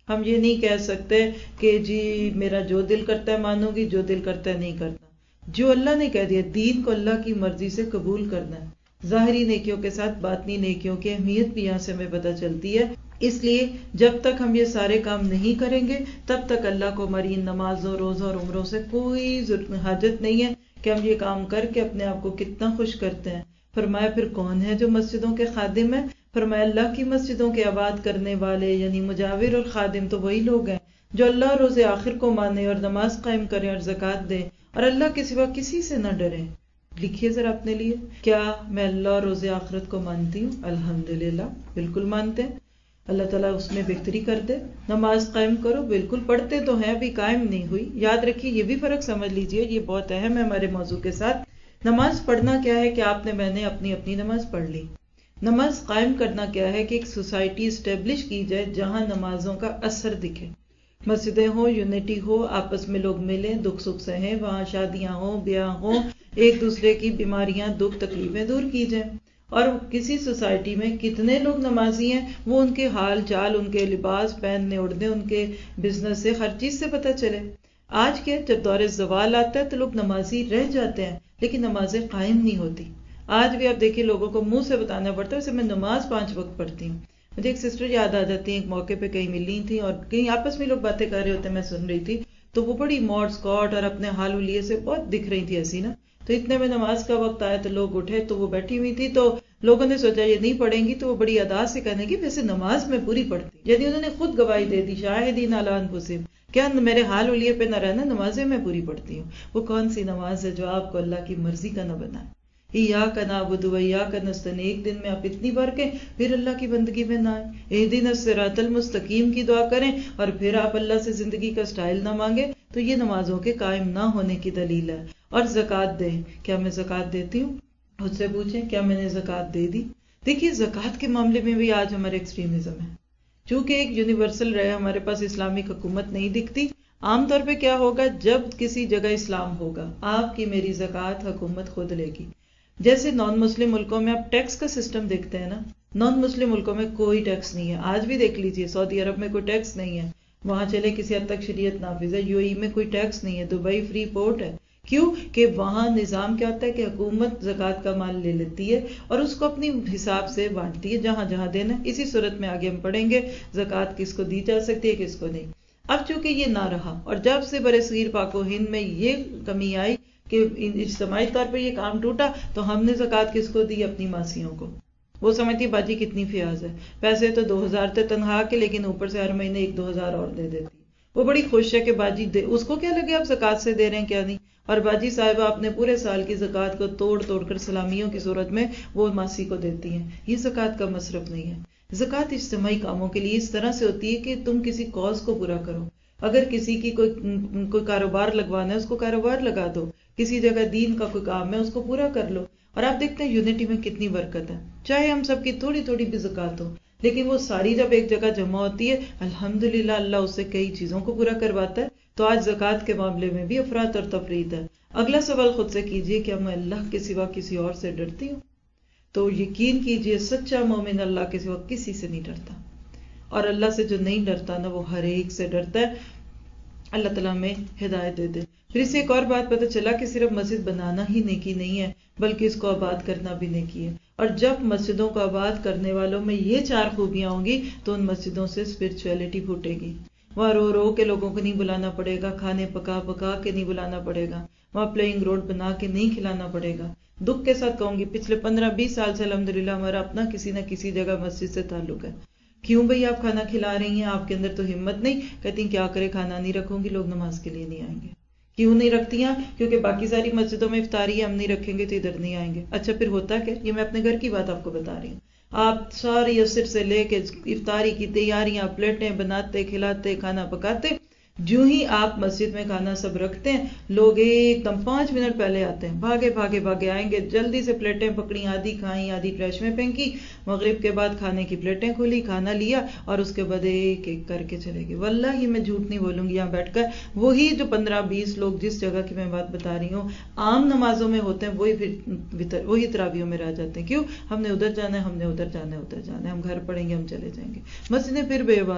S1: ہم یہ نہیں کہہ سکتے کہ جی میرا جو دل کرتا ہے مانوں گی، جو دل کرتا ہے نہیں کرتا. جو اللہ نے کہہ دیا، دین کو اللہ کی مرضی سے قبول کرنا ہے. ظاہری نیکیوں کے ساتھ باطنی نیکیوں کی اہمیت بھی یہاں سے ہمیں پتہ چلتی ہے. اس لیے جب تک ہم یہ سارے کام نہیں کریں گے تب تک اللہ کو ہماری نمازوں، روزوں اور عمروں سے کوئی حاجت نہیں ہے کہ ہم یہ کام کر کے اپنے آپ کو کتنا خوش کرتے ہیں. فرمایا پھر کون ہے جو مسجدوں کے خادم ہیں؟ فرمایا اللہ کی مسجدوں کے آباد کرنے والے یعنی مجاور اور خادم تو وہی لوگ ہیں جو اللہ اور روز آخر کو مانے اور نماز قائم کریں اور زکوٰۃ دیں اور اللہ کے سوا کسی سے نہ ڈریں. لکھیے ذرا اپنے لیے، کیا میں اللہ اور روز آخرت کو مانتی ہوں؟ الحمدللہ، بالکل مانتے ہیں. اللہ تعالیٰ اس میں بہتری کر دے. نماز قائم کرو، بالکل پڑھتے تو ہیں، ابھی قائم نہیں ہوئی. یاد رکھیے یہ بھی فرق سمجھ لیجئے، یہ بہت اہم ہے ہمارے موضوع کے ساتھ. نماز پڑھنا کیا ہے کہ آپ نے میں نے اپنی اپنی نماز پڑھ لی. نماز قائم کرنا کیا ہے کہ ایک سوسائٹی اسٹیبلش کی جائے جہاں نمازوں کا اثر دکھے. مسجدیں ہوں، یونٹی ہو، آپس میں لوگ ملیں، دکھ سکھ سہیں، وہاں شادیاں ہوں، بیاہ ہوں، ایک دوسرے کی بیماریاں، دکھ تکلیفیں دور کی جائیں. اور کسی سوسائٹی میں کتنے لوگ نمازی ہیں وہ ان کے حال چال، ان کے لباس پہننے اڑنے، ان کے بزنس سے، ہر چیز سے پتہ چلے. آج کے جب دور زوال آتا ہے تو لوگ نمازی رہ جاتے ہیں لیکن نمازیں قائم نہیں ہوتی. آج بھی آپ دیکھیے لوگوں کو منہ سے بتانا پڑتا ہے ویسے میں نماز پانچ وقت پڑھتی ہوں. مجھے ایک سسٹر یاد آ جاتی ہیں، ایک موقع پہ کہیں ملی تھیں اور کہیں آپس میں لوگ باتیں کر رہے ہوتے ہیں، میں سن رہی تھی تو وہ بڑی موڈ اسکاٹ اور اپنے حال ولیے سے بہت دکھ رہی تھی ایسی نا. تو اتنے میں نماز کا وقت آیا تو لوگ اٹھے تو وہ بیٹھی ہوئی تھی، تو لوگوں نے سوچا یہ نہیں پڑھیں گی، تو وہ بڑی ادا سے کہنے کی ویسے نماز میں پوری پڑھتی. یعنی انہوں نے خود گواہی دے دی، شاہدین علی انفسہم، کیا میرے حال ولیے پہ نہ رہنا، نمازیں میں پوری پڑھتی ہوں. وہ کون سی نماز ہے جو آپ کو اللہ کی مرضی کا نہ بنائے؟ ایاک نعبد و ایاک نستعین، ایک دن میں آپ اتنی بار کہیں پھر اللہ کی بندگی میں نہ آئیں. اہدنا الصراط المستقیم کی دعا کریں اور پھر آپ اللہ سے زندگی کا سٹائل نہ مانگیں، تو یہ نمازوں کے قائم نہ ہونے کی دلیل ہے. اور زکوٰۃ دیں، کیا میں زکوٰۃ دیتی ہوں؟ خود سے پوچھیں کیا میں نے زکوٰۃ دے دی؟ دیکھیے زکوٰۃ کے معاملے میں بھی آج ہمارے ایکسٹریمزم ہے. چونکہ ایک یونیورسل رہے ہمارے پاس اسلامک حکومت نہیں دکھتی. عام طور پہ کیا ہوگا، جب کسی جگہ اسلام ہوگا آپ کی میری زکوٰۃ حکومت خود لے گی. جیسے نان مسلم ملکوں میں آپ ٹیکس کا سسٹم دیکھتے ہیں نا، نان مسلم ملکوں میں کوئی ٹیکس نہیں ہے. آج بھی دیکھ لیجئے سعودی عرب میں کوئی ٹیکس نہیں ہے، وہاں چلے کسی حد تک شریعت نافذ ہے. یو اے ای میں کوئی ٹیکس نہیں ہے، دبئی فری پورٹ ہے. کیوں کہ وہاں نظام کیا ہوتا ہے کہ حکومت زکوٰۃ کا مال لے لیتی ہے اور اس کو اپنی حساب سے بانٹتی ہے جہاں جہاں دینا. اسی صورت میں آگے ہم پڑھیں گے زکوٰۃ کس کو دی جا سکتی ہے کس کو نہیں. اب چونکہ یہ نہ رہا اور جب سے برصغیر پاک و ہند میں یہ کمی آئی کہ اجتماعی طور پہ یہ کام ٹوٹا تو ہم نے زکوٰۃ کس کو دی؟ اپنی ماسیوں کو. وہ سمجھتی باجی کتنی فیاض ہے، پیسے تو دو ہزار تھے تنخواہ کے لیکن اوپر سے ہر مہینے ایک دو ہزار اور دے دیتی. وہ بڑی خوش ہے کہ باجی دے، اس کو کیا لگے آپ زکوٰۃ سے دے رہے ہیں کیا نہیں. اور باجی صاحبہ اپنے پورے سال کی زکوٰۃ کو توڑ توڑ کر سلامیوں کی صورت میں وہ ماسی کو دیتی ہیں. یہ زکوٰۃ کا مصرف نہیں ہے. زکوٰۃ اجتماعی کاموں کے لیے اس طرح سے ہوتی ہے کہ تم کسی کاز کو پورا کرو. اگر کسی کی کوئی کوئی کاروبار لگوانا ہے اس کو کاروبار لگا دو، کسی جگہ دین کا کوئی کام ہے اس کو پورا کر لو. اور آپ دیکھتے ہیں یونٹی میں کتنی برکت ہے، چاہے ہم سب کی تھوڑی تھوڑی بھی زکوٰۃ ہو لیکن وہ ساری جب ایک جگہ جمع ہوتی ہے الحمدللہ اللہ اس سے کئی چیزوں کو پورا کرواتا ہے. تو آج زکوٰۃ کے معاملے میں بھی افراط اور تفریط ہے. اگلا سوال خود سے کیجئے کیا میں اللہ کے سوا کسی اور سے ڈرتی ہوں؟ تو یقین کیجئے سچا مومن اللہ کے سوا کسی سے نہیں ڈرتا. اور اللہ سے جو نہیں ڈرتا نا وہ ہر ایک سے ڈرتا ہے. اللہ تعالیٰ میں ہدایت دے دے. پھر اس سے ایک اور بات پتہ چلا کہ صرف مسجد بنانا ہی نیکی نہیں ہے بلکہ اس کو آباد کرنا بھی نیکی ہے. اور جب مسجدوں کو آباد کرنے والوں میں یہ چار خوبیاں ہوں گی تو ان مسجدوں سے اسپرچویلٹی پھوٹے گی. وہاں رو رو کے لوگوں کو نہیں بلانا پڑے گا، کھانے پکا پکا کے نہیں بلانا پڑے گا، وہاں پلینگ روڈ بنا کے نہیں کھلانا پڑے گا. دکھ کے ساتھ کہوں گی پچھلے پندرہ بیس سال سے الحمدللہ ہمارا اپنا کسی نہ کسی جگہ مسجد سے تعلق ہے. کیوں بھئی آپ کھانا کھلا رہی ہیں، آپ کے اندر تو ہمت نہیں؟ کہتی ہیں کیا کرے کھانا نہیں رکھوں گی لوگ نماز کے لیے نہیں آئیں گے. کیوں نہیں رکھتی ہیں؟ کیونکہ باقی ساری مسجدوں میں افطاری ہے، ہم نہیں رکھیں گے تو ادھر نہیں آئیں گے. اچھا پھر ہوتا کیا؟ یہ میں اپنے گھر کی بات آپ کو بتا رہی ہوں. آپ ساری عصر سے لے کے افطاری کی تیاریاں، پلیٹیں بناتے کھلاتے کھانا پکاتے، جو ہی آپ مسجد میں کھانا سب رکھتے ہیں لوگ ایک دم پانچ منٹ پہلے آتے ہیں، بھاگے بھاگے بھاگے آئیں گے، جلدی سے پلیٹیں پکڑی، آدھی کھائیں آدھی ٹریش میں پھینکی، مغرب کے بعد کھانے کی پلیٹیں کھولی، کھانا لیا اور اس کے بعد ایک ایک کر کے چلے گئے. واللہ میں جھوٹ نہیں بولوں گی یہاں بیٹھ کر، وہی جو پندرہ بیس لوگ جس جگہ کی میں بات بتا رہی ہوں عام نمازوں میں ہوتے ہیں وہی پھر وہی تراویحوں میں رہ جاتے ہیں. کیوں؟ ہم نے ادھر جانا ہے، ہم نے ادھر جانا ہے ادھر جانا ہے، ہم گھر پڑھیں گے، ہم چلے جائیں گے. مسجدیں پھر بے عباد ہیں.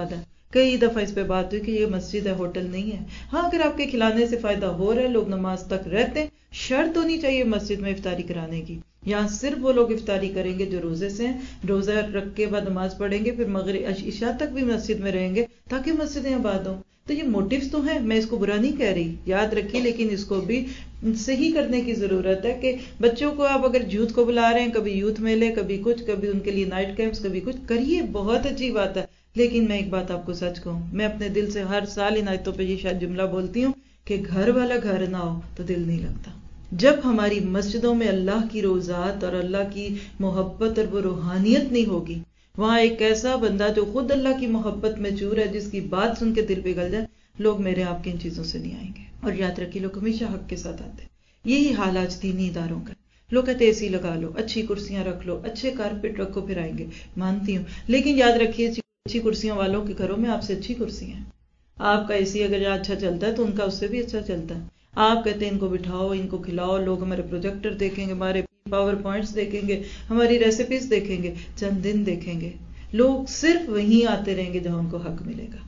S1: کئی دفعہ اس پہ بات ہوئی کہ یہ مسجد ہے، ہوٹل نہیں ہے. ہاں اگر آپ کے کھلانے سے فائدہ ہو رہا ہے، لوگ نماز تک رہتے ہیں، شرط ہونی چاہیے مسجد میں افطاری کرانے کی. یہاں صرف وہ لوگ افطاری کریں گے جو روزے سے ہیں، روزہ رکھ کے بعد نماز پڑھیں گے، پھر مغرب عشاء تک بھی مسجد میں رہیں گے تاکہ مسجدیں آباد ہوں. تو یہ موٹیوز تو ہیں، میں اس کو برا نہیں کہہ رہی، یاد رکھیے، لیکن اس کو بھی صحیح کرنے کی ضرورت ہے کہ بچوں کو آپ اگر یوتھ کو بلا رہے ہیں، کبھی یوتھ میلے، کبھی کچھ، کبھی ان کے لیے نائٹ کیمپس، کبھی کچھ کریے، بہت اچھی بات ہے. لیکن میں ایک بات آپ کو سچ کہوں، میں اپنے دل سے ہر سال ان آیتوں پہ یہ شاید جملہ بولتی ہوں کہ گھر والا گھر نہ ہو تو دل نہیں لگتا. جب ہماری مسجدوں میں اللہ کی روزات اور اللہ کی محبت اور وہ روحانیت نہیں ہوگی، وہاں ایک ایسا بندہ جو خود اللہ کی محبت میں چور ہے، جس کی بات سن کے دل پگھل جائے، لوگ میرے آپ کی ان چیزوں سے نہیں آئیں گے. اور یاد رکھیے، لوگ ہمیشہ حق کے ساتھ آتے ہیں. یہی حال آج دینی اداروں کا. لوگ کہتے اے سی لگا لو، اچھی کرسیاں رکھ لو، اچھے کارپیٹ رکھو، پھر آئیں گے. مانتی ہوں، لیکن یاد رکھیے اچھی کرسیوں والوں کے گھروں میں آپ سے اچھی کرسی ہیں. آپ کا اے سی اگر اچھا چلتا ہے تو ان کا اس سے بھی اچھا چلتا ہے. آپ کہتے ہیں ان کو بٹھاؤ، ان کو کھلاؤ، لوگ ہمارے پروجیکٹر دیکھیں گے، ہمارے پاور پوائنٹس دیکھیں گے، ہماری ریسیپیز دیکھیں گے، چند دن دیکھیں گے. لوگ صرف وہیں آتے رہیں گے جہاں ان کو حق ملے گا.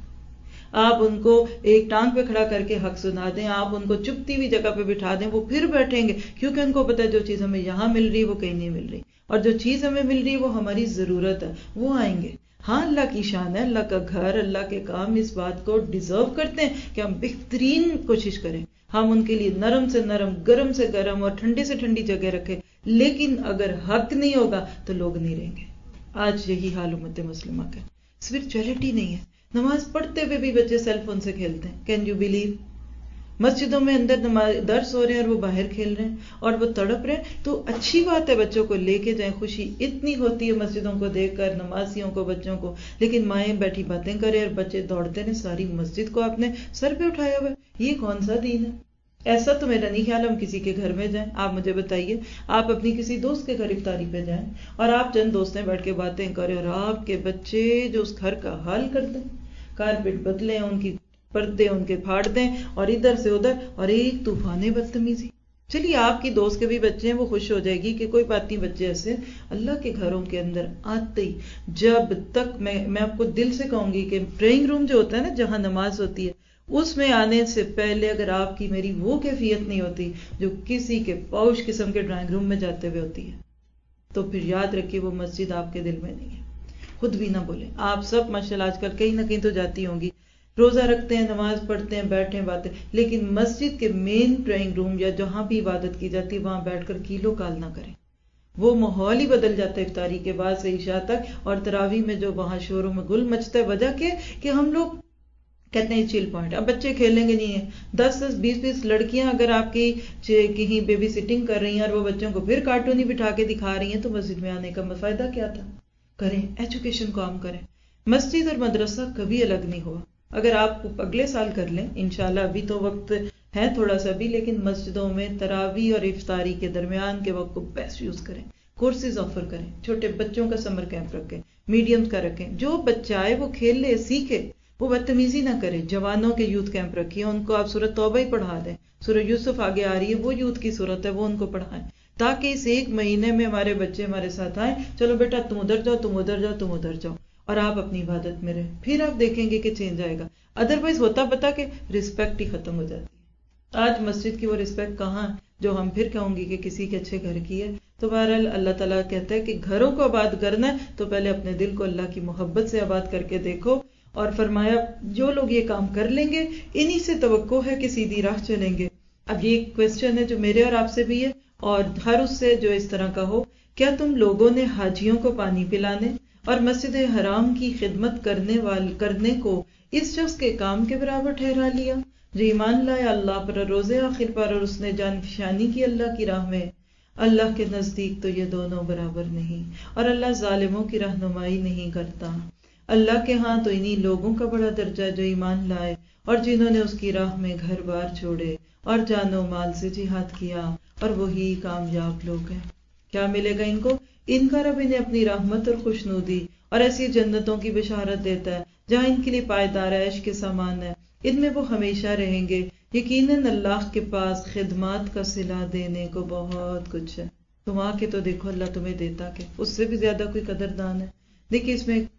S1: آپ ان کو ایک ٹانگ پہ کھڑا کر کے حق سنا دیں، آپ ان کو چپتی ہوئی جگہ پہ بٹھا دیں، وہ پھر بیٹھیں گے، کیونکہ ان کو پتا ہے جو چیز ہمیں یہاں مل رہی ہے وہ کہیں نہیں مل رہی، اور جو چیز ہمیں مل رہی ہے وہ ہماری ضرورت ہے، وہ آئیں گے. ہاں اللہ کی شان ہے، اللہ کا گھر، اللہ کے کام اس بات کو ڈیزرو کرتے ہیں کہ ہم بہترین کوشش کریں، ہم ان کے لیے نرم سے نرم، گرم سے گرم اور ٹھنڈی سے ٹھنڈی جگہ رکھیں. لیکن اگر حق نہیں ہوگا تو لوگ نہیں رہیں گے. آج یہی حال امت مسلمہ کا. اسپرچولیٹی نہیں ہے. نماز پڑھتے ہوئے بھی بچے سیل فون سے کھیلتے ہیں. Can you believe? مسجدوں میں اندر درس ہو رہے ہیں اور وہ باہر کھیل رہے ہیں اور وہ تڑپ رہے ہیں. تو اچھی بات ہے، بچوں کو لے کے جائیں، خوشی اتنی ہوتی ہے مسجدوں کو دیکھ کر، نمازیوں کو، بچوں کو. لیکن مائیں بیٹھی باتیں کریں اور بچے دوڑتے ہیں، ساری مسجد کو آپ نے سر پہ اٹھایا ہوا ہے. یہ کون سا دین ہے؟ ایسا تو میرا نہیں خیال ہم کسی کے گھر میں جائیں. آپ مجھے بتائیے، آپ اپنی کسی دوست کے گھر افطاری پہ جائیں اور آپ چند دوستیں بیٹھ کے باتیں کریں اور آپ کے بچے جو اس گھر کا حال کر دیں، کارپیٹ بدلیں، ان کی پردے ان کے پھاڑ دیں اور ادھر سے ادھر، اور ایک طوفان بدتمیزی. چلیے آپ کی دوست کے بھی بچے ہیں، وہ خوش ہو جائے گی کہ کوئی بات نہیں، بچے ایسے. اللہ کے گھروں کے اندر آتے ہی جب تک میں میں آپ کو دل سے کہوں گی کہ پریئنگ روم جو ہوتا ہے نا، جہاں نماز ہوتی ہے، اس میں آنے سے پہلے اگر آپ کی میری وہ کیفیت نہیں ہوتی جو کسی کے پوش قسم کے ڈرائنگ روم میں جاتے ہوئے ہوتی ہے، تو پھر یاد رکھیے وہ مسجد آپ کے دل میں نہیں ہے. خود بھی نہ بولیں. آپ سب ماشاءاللہ آج کل کہیں نہ کہیں تو جاتی ہوں گی، روزہ رکھتے ہیں، نماز پڑھتے ہیں، بیٹھے باتیں، لیکن مسجد کے مین ڈرائنگ روم یا جہاں بھی عبادت کی جاتی ہے وہاں بیٹھ کر کیلو کال نہ کریں. وہ ماحول ہی بدل جاتا ہے افطاری کے بعد سے عشاء تک. اور تراویح میں جو وہاں شوروں میں گل مچتا ہے، وجہ کیا کہ ہم لوگ کہتے ہیں چل پوائنٹ، اب بچے کھیلیں گے نہیں ہیں. دس دس بیس بیس لڑکیاں اگر آپ کی کہیں بیبی سٹنگ کر رہی ہیں اور وہ بچوں کو پھر کارٹون ہی بٹھا کے دکھا رہی ہیں، تو مسجد میں آنے کا فائدہ کیا تھا؟ کریں ایجوکیشن کو عام کریں. مسجد اور مدرسہ کبھی الگ نہیں ہوا. اگر آپ اگلے سال کر لیں انشاءاللہ، ابھی تو وقت ہے تھوڑا سا بھی، لیکن مسجدوں میں تراویح اور افطاری کے درمیان کے وقت کو بیسٹ یوز کریں. کورسز آفر کریں، چھوٹے بچوں کا سمر کیمپ رکھیں، میڈیم کا رکھیں. جو بچہ آئے وہ کھیل لے، سیکھے، وہ بدتمیزی نہ کرے. جوانوں کے یوتھ کیمپ رکھیے، ان کو آپ سورۃ توبہ ہی پڑھا دیں. سورہ یوسف آگے آ رہی ہے، وہ یوتھ کی صورت ہے، وہ ان کو پڑھائیں، تاکہ اس ایک مہینے میں ہمارے بچے ہمارے ساتھ آئیں. چلو بیٹا تم ادھر جاؤ، تم ادھر جاؤ، تم ادھر جاؤ، اور آپ اپنی عبادت میں رہیں. پھر آپ دیکھیں گے کہ چینج آئے گا. ادروائز ہوتا پتا کہ رسپیکٹ ہی ختم ہو جاتی ہے. آج مسجد کی وہ رسپیکٹ کہاں جو ہم پھر کہوں گی کہ کسی کے اچھے گھر کی ہے. تو بہرحال اللہ تعالیٰ کہتا ہے کہ گھروں کو آباد کرنا ہے تو پہلے اپنے دل کو اللہ کی محبت سے آباد کر کے دیکھو. اور فرمایا جو لوگ یہ کام کر لیں گے انہی سے توقع ہے کہ سیدھی راہ چلیں گے. اب یہ کوسچن ہے جو میرے اور آپ سے بھی ہے اور ہر اس سے جو اس طرح کا ہو، کیا تم لوگوں نے حاجیوں کو پانی پلانے اور مسجد حرام کی خدمت کرنے وال کرنے کو اس شخص کے کام کے برابر ٹھہرا لیا جو ایمان لایا اللہ پر، روز آخر پر، اور اس نے جان فشانی کی اللہ کی راہ میں؟ اللہ کے نزدیک تو یہ دونوں برابر نہیں، اور اللہ ظالموں کی رہنمائی نہیں کرتا. اللہ کے ہاں تو انہی لوگوں کا بڑا درجہ ہے جو ایمان لائے اور جنہوں نے اس کی راہ میں گھر بار چھوڑے اور جان و مال سے جہاد کیا، اور وہی کامیاب لوگ ہیں. کیا ملے گا ان کو؟ ان کا رب انہیں اپنی رحمت اور خوشنودی اور ایسی جنتوں کی بشارت دیتا ہے جہاں ان کے لیے پائیدار عیش کے سامان ہے، ان میں وہ ہمیشہ رہیں گے. یقیناً اللہ کے پاس خدمات کا صلہ دینے کو بہت کچھ ہے. تم آ کے تو دیکھو اللہ تمہیں دیتا کہ اس سے بھی زیادہ کوئی قدردان ہے. دیکھیے اس میں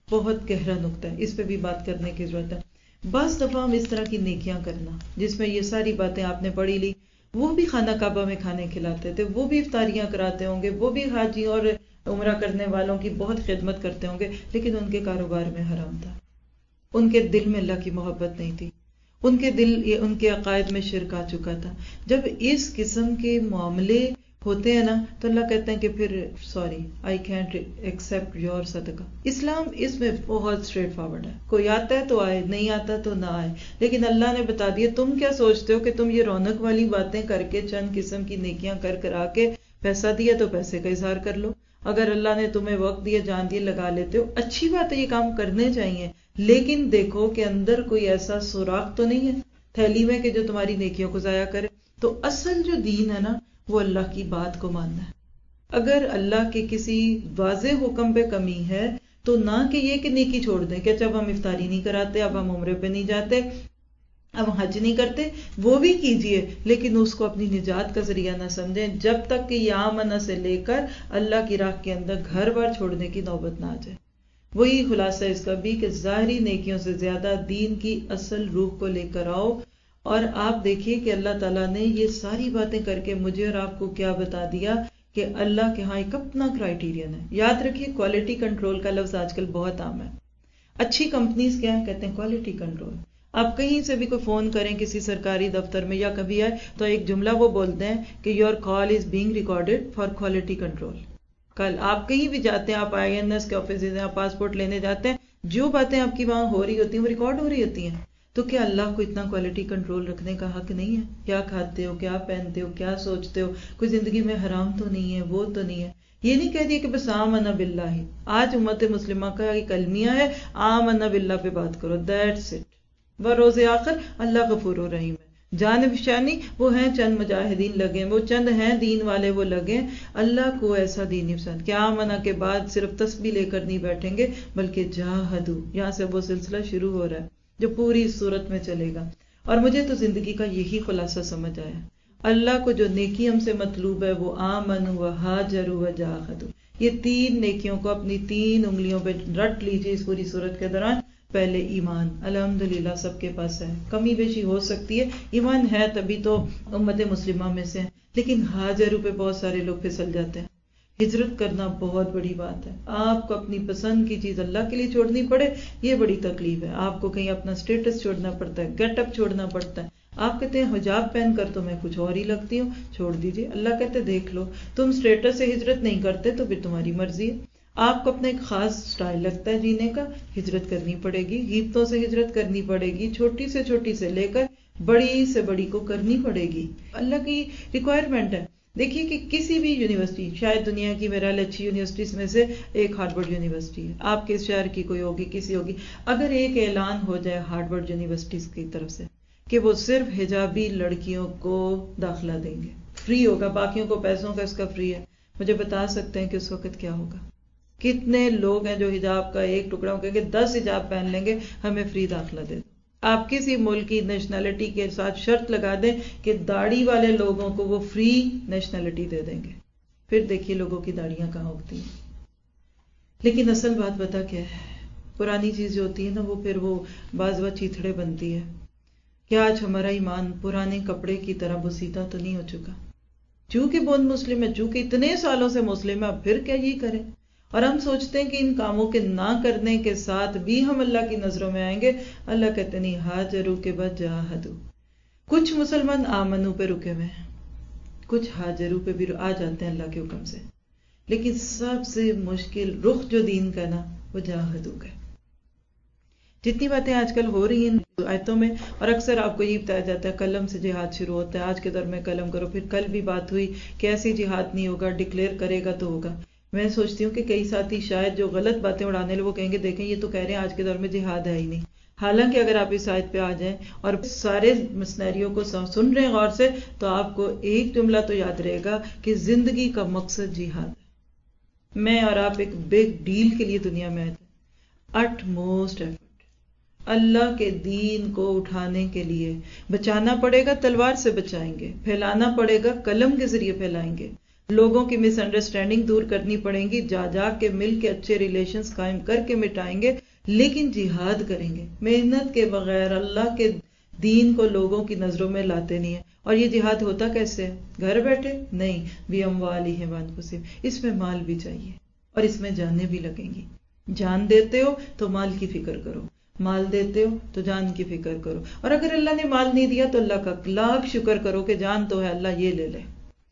S1: بہت گہرا نقطہ ہے، اس پہ بھی بات کرنے کی ضرورت ہے۔ بعض دفعہ ہم اس طرح کی نیکیاں کرنا جس میں یہ ساری باتیں آپ نے پڑھی لی، وہ بھی خانہ کعبہ میں کھانے کھلاتے تھے، وہ بھی افطاریاں کراتے ہوں گے، وہ بھی حاجی اور عمرہ کرنے والوں کی بہت خدمت کرتے ہوں گے، لیکن ان کے کاروبار میں حرام تھا، ان کے دل میں اللہ کی محبت نہیں تھی، ان کے دل ان کے عقائد میں شرک آ چکا تھا۔ جب اس قسم کے معاملے ہوتے ہیں نا تو اللہ کہتے ہیں کہ پھر sorry I can't accept your صدقہ۔ اسلام اس میں بہت اسٹریٹ فارورڈ ہے، کوئی آتا ہے تو آئے، نہیں آتا تو نہ آئے، لیکن اللہ نے بتا دیا۔ تم کیا سوچتے ہو کہ تم یہ رونق والی باتیں کر کے چند قسم کی نیکیاں کر کرا کے پیسہ دیا تو پیسے کا اظہار کر لو؟ اگر اللہ نے تمہیں وقت دیا، جان دیا، لگا لیتے ہو، اچھی بات ہے، یہ کام کرنے چاہیے، لیکن دیکھو کہ اندر کوئی ایسا سوراخ تو نہیں ہے تھیلی میں کہ جو تمہاری نیکیوں کو ضائع کرے۔ تو اصل جو دین ہے نا وہ اللہ کی بات کو ماننا ہے۔ اگر اللہ کے کسی واضح حکم پہ کمی ہے تو نہ کہ یہ کہ نیکی چھوڑ دیں کہ جب ہم افطاری نہیں کراتے، اب ہم عمرے پہ نہیں جاتے، اب حج نہیں کرتے، وہ بھی کیجئے، لیکن اس کو اپنی نجات کا ذریعہ نہ سمجھیں جب تک کہ یہ آمنہ سے لے کر اللہ کی راہ کے اندر گھر بار چھوڑنے کی نوبت نہ آ جائے۔ وہی خلاصہ اس کا بھی کہ ظاہری نیکیوں سے زیادہ دین کی اصل روح کو لے کر آؤ۔ اور آپ دیکھیے کہ اللہ تعالیٰ نے یہ ساری باتیں کر کے مجھے اور آپ کو کیا بتا دیا کہ اللہ کے ہاں ایک اپنا کرائیٹیرین ہے۔ یاد رکھیے کوالٹی کنٹرول کا لفظ آج کل بہت عام ہے۔ اچھی کمپنیز کیا ہیں؟ کہتے ہیں کوالٹی کنٹرول۔ آپ کہیں سے بھی کوئی فون کریں کسی سرکاری دفتر میں یا کبھی آئے تو ایک جملہ وہ بولتے ہیں کہ your call is being recorded for quality control. کل آپ کہیں بھی جاتے ہیں، آپ آئی این ایس کے آفیسز ہیں، آپ پاسپورٹ لینے جاتے ہیں، جو باتیں آپ کی وہاں ہو رہی ہوتی ہیں وہ ریکارڈ ہو رہی ہوتی ہیں۔ تو کیا اللہ کو اتنا کوالٹی کنٹرول رکھنے کا حق نہیں ہے؟ کیا کھاتے ہو، کیا پہنتے ہو، کیا سوچتے ہو، کوئی زندگی میں حرام تو نہیں ہے، وہ تو نہیں ہے؟ یہ نہیں کہہ دیا کہ بس آمنا باللہ ہی۔ آج امت مسلمہ کا ایک المیہ ہے آمنا باللہ پہ بات کرو، دیٹس اٹ۔ وہ روز آخر اللہ غفور الرحیم ہے۔ جانب شانی وہ ہیں چند مجاہدین لگے، وہ چند ہیں دین والے وہ لگے۔ اللہ کو ایسا دین نہیں پسند کہ آمنا کے بعد صرف تسبیح لے کر نہیں بیٹھیں گے، بلکہ جاہدو، یہاں سے وہ سلسلہ شروع ہو رہا ہے جو پوری صورت میں چلے گا۔ اور مجھے تو زندگی کا یہی خلاصہ سمجھ آیا، اللہ کو جو نیکی ہم سے مطلوب ہے وہ آمنوا وہاجروا وجاہدوا۔ یہ تین نیکیوں کو اپنی تین انگلیوں پہ رٹ لیجیے اس پوری صورت کے دوران۔ پہلے ایمان، الحمدللہ سب کے پاس ہے، کمی بیشی ہو سکتی ہے، ایمان ہے تبھی تو امت مسلمہ میں سے ہیں، لیکن ہاجروں پہ بہت سارے لوگ پھسل جاتے ہیں۔ ہجرت کرنا بہت بڑی بات ہے، آپ کو اپنی پسند کی چیز اللہ کے لیے چھوڑنی پڑے، یہ بڑی تکلیف ہے۔ آپ کو کہیں اپنا سٹیٹس چھوڑنا پڑتا ہے، گیٹ اپ چھوڑنا پڑتا ہے۔ آپ کہتے ہیں حجاب پہن کر تو میں کچھ اور ہی لگتی ہوں، چھوڑ دیجیے۔ اللہ کہتے دیکھ لو، تم سٹیٹس سے ہجرت نہیں کرتے تو پھر تمہاری مرضی ہے۔ آپ کو اپنا ایک خاص سٹائل لگتا ہے جینے کا، ہجرت کرنی پڑے گی، غیبتوں سے ہجرت کرنی پڑے گی، چھوٹی سے چھوٹی سے لے کر بڑی سے بڑی کو کرنی پڑے گی، اللہ کی ریکوائرمنٹ ہے۔ دیکھیے کہ کسی بھی یونیورسٹی، شاید دنیا کی میرا اچھی یونیورسٹیز میں سے ایک ہارورڈ یونیورسٹی ہے، آپ کے شہر کی کوئی ہوگی، کسی ہوگی، اگر ایک اعلان ہو جائے ہارورڈ یونیورسٹیز کی طرف سے کہ وہ صرف حجابی لڑکیوں کو داخلہ دیں گے، فری ہوگا، باقیوں کو پیسوں کا اس کا فری ہے، مجھے بتا سکتے ہیں کہ اس وقت کیا ہوگا؟ کتنے لوگ ہیں جو حجاب کا ایک ٹکڑا ہو کہ دس حجاب پہن لیں گے، ہمیں فری داخلہ دے دو۔ آپ کسی ملک کی نیشنلٹی کے ساتھ شرط لگا دیں کہ داڑھی والے لوگوں کو وہ فری نیشنلٹی دے دیں گے، پھر دیکھیے لوگوں کی داڑیاں کہاں اگتی ہیں۔ لیکن اصل بات بتا کیا ہے، پرانی چیز جو ہوتی ہے نا وہ پھر وہ بعض وقت چیتھڑے بنتی ہے کہ آج ہمارا ایمان پرانے کپڑے کی طرح بسیدہ تو نہیں ہو چکا، چونکہ بہت مسلم ہے، چونکہ اتنے سالوں سے مسلم ہے، اب پھر کیا یہ کریں؟ اور ہم سوچتے ہیں کہ ان کاموں کے نہ کرنے کے ساتھ بھی ہم اللہ کی نظروں میں آئیں گے۔ اللہ کہتے نہیں، ہاجروا کے بعد جاہدوا۔ کچھ مسلمان آمنوں پہ رکے ہوئے ہیں، کچھ ہاجروا پہ بھی آ جاتے ہیں اللہ کے حکم سے، لیکن سب سے مشکل رخ جو دین کا نا وہ جاہدوا کا۔ جتنی باتیں آج کل ہو رہی ہیں آیتوں میں، اور اکثر آپ کو یہ بتایا جاتا ہے قلم سے جہاد شروع ہوتا ہے، آج کے دور میں قلم کرو، پھر کل بھی بات ہوئی کہ ایسی جہاد نہیں ہوگا، ڈکلیئر کرے گا تو ہوگا۔ میں سوچتی ہوں کہ کئی ساتھی شاید جو غلط باتیں اڑانے لے وہ کہیں گے دیکھیں یہ تو کہہ رہے ہیں آج کے دور میں جہاد ہے ہی نہیں، حالانکہ اگر آپ اس آیت پہ آ جائیں اور سارے مسنریوں کو سن رہے ہیں غور سے تو آپ کو ایک جملہ تو یاد رہے گا کہ زندگی کا مقصد جہاد ہے۔ میں اور آپ ایک بگ ڈیل کے لیے دنیا میں آئے تھے، اٹ موسٹ ایفرٹ اللہ کے دین کو اٹھانے کے لیے، بچانا پڑے گا تلوار سے بچائیں گے، پھیلانا پڑے گا قلم کے ذریعے پھیلائیں گے، لوگوں کی مس انڈرسٹینڈنگ دور کرنی پڑیں گی، جا جا کے مل کے اچھے ریلیشنز قائم کر کے مٹائیں گے، لیکن جہاد کریں گے محنت کے بغیر۔ اللہ کے دین کو لوگوں کی نظروں میں لاتے نہیں ہیں۔ اور یہ جہاد ہوتا کیسے ہے؟ گھر بیٹھے نہیں، بِأَمْوَالِهِمْ وَأَنفُسِهِمْ، اس میں مال بھی چاہیے اور اس میں جانیں بھی لگیں گی۔ جان دیتے ہو تو مال کی فکر کرو، مال دیتے ہو تو جان کی فکر کرو، اور اگر اللہ نے مال نہیں دیا تو اللہ کا لاکھ شکر کرو کہ جان تو ہے، اللہ یہ لے لے۔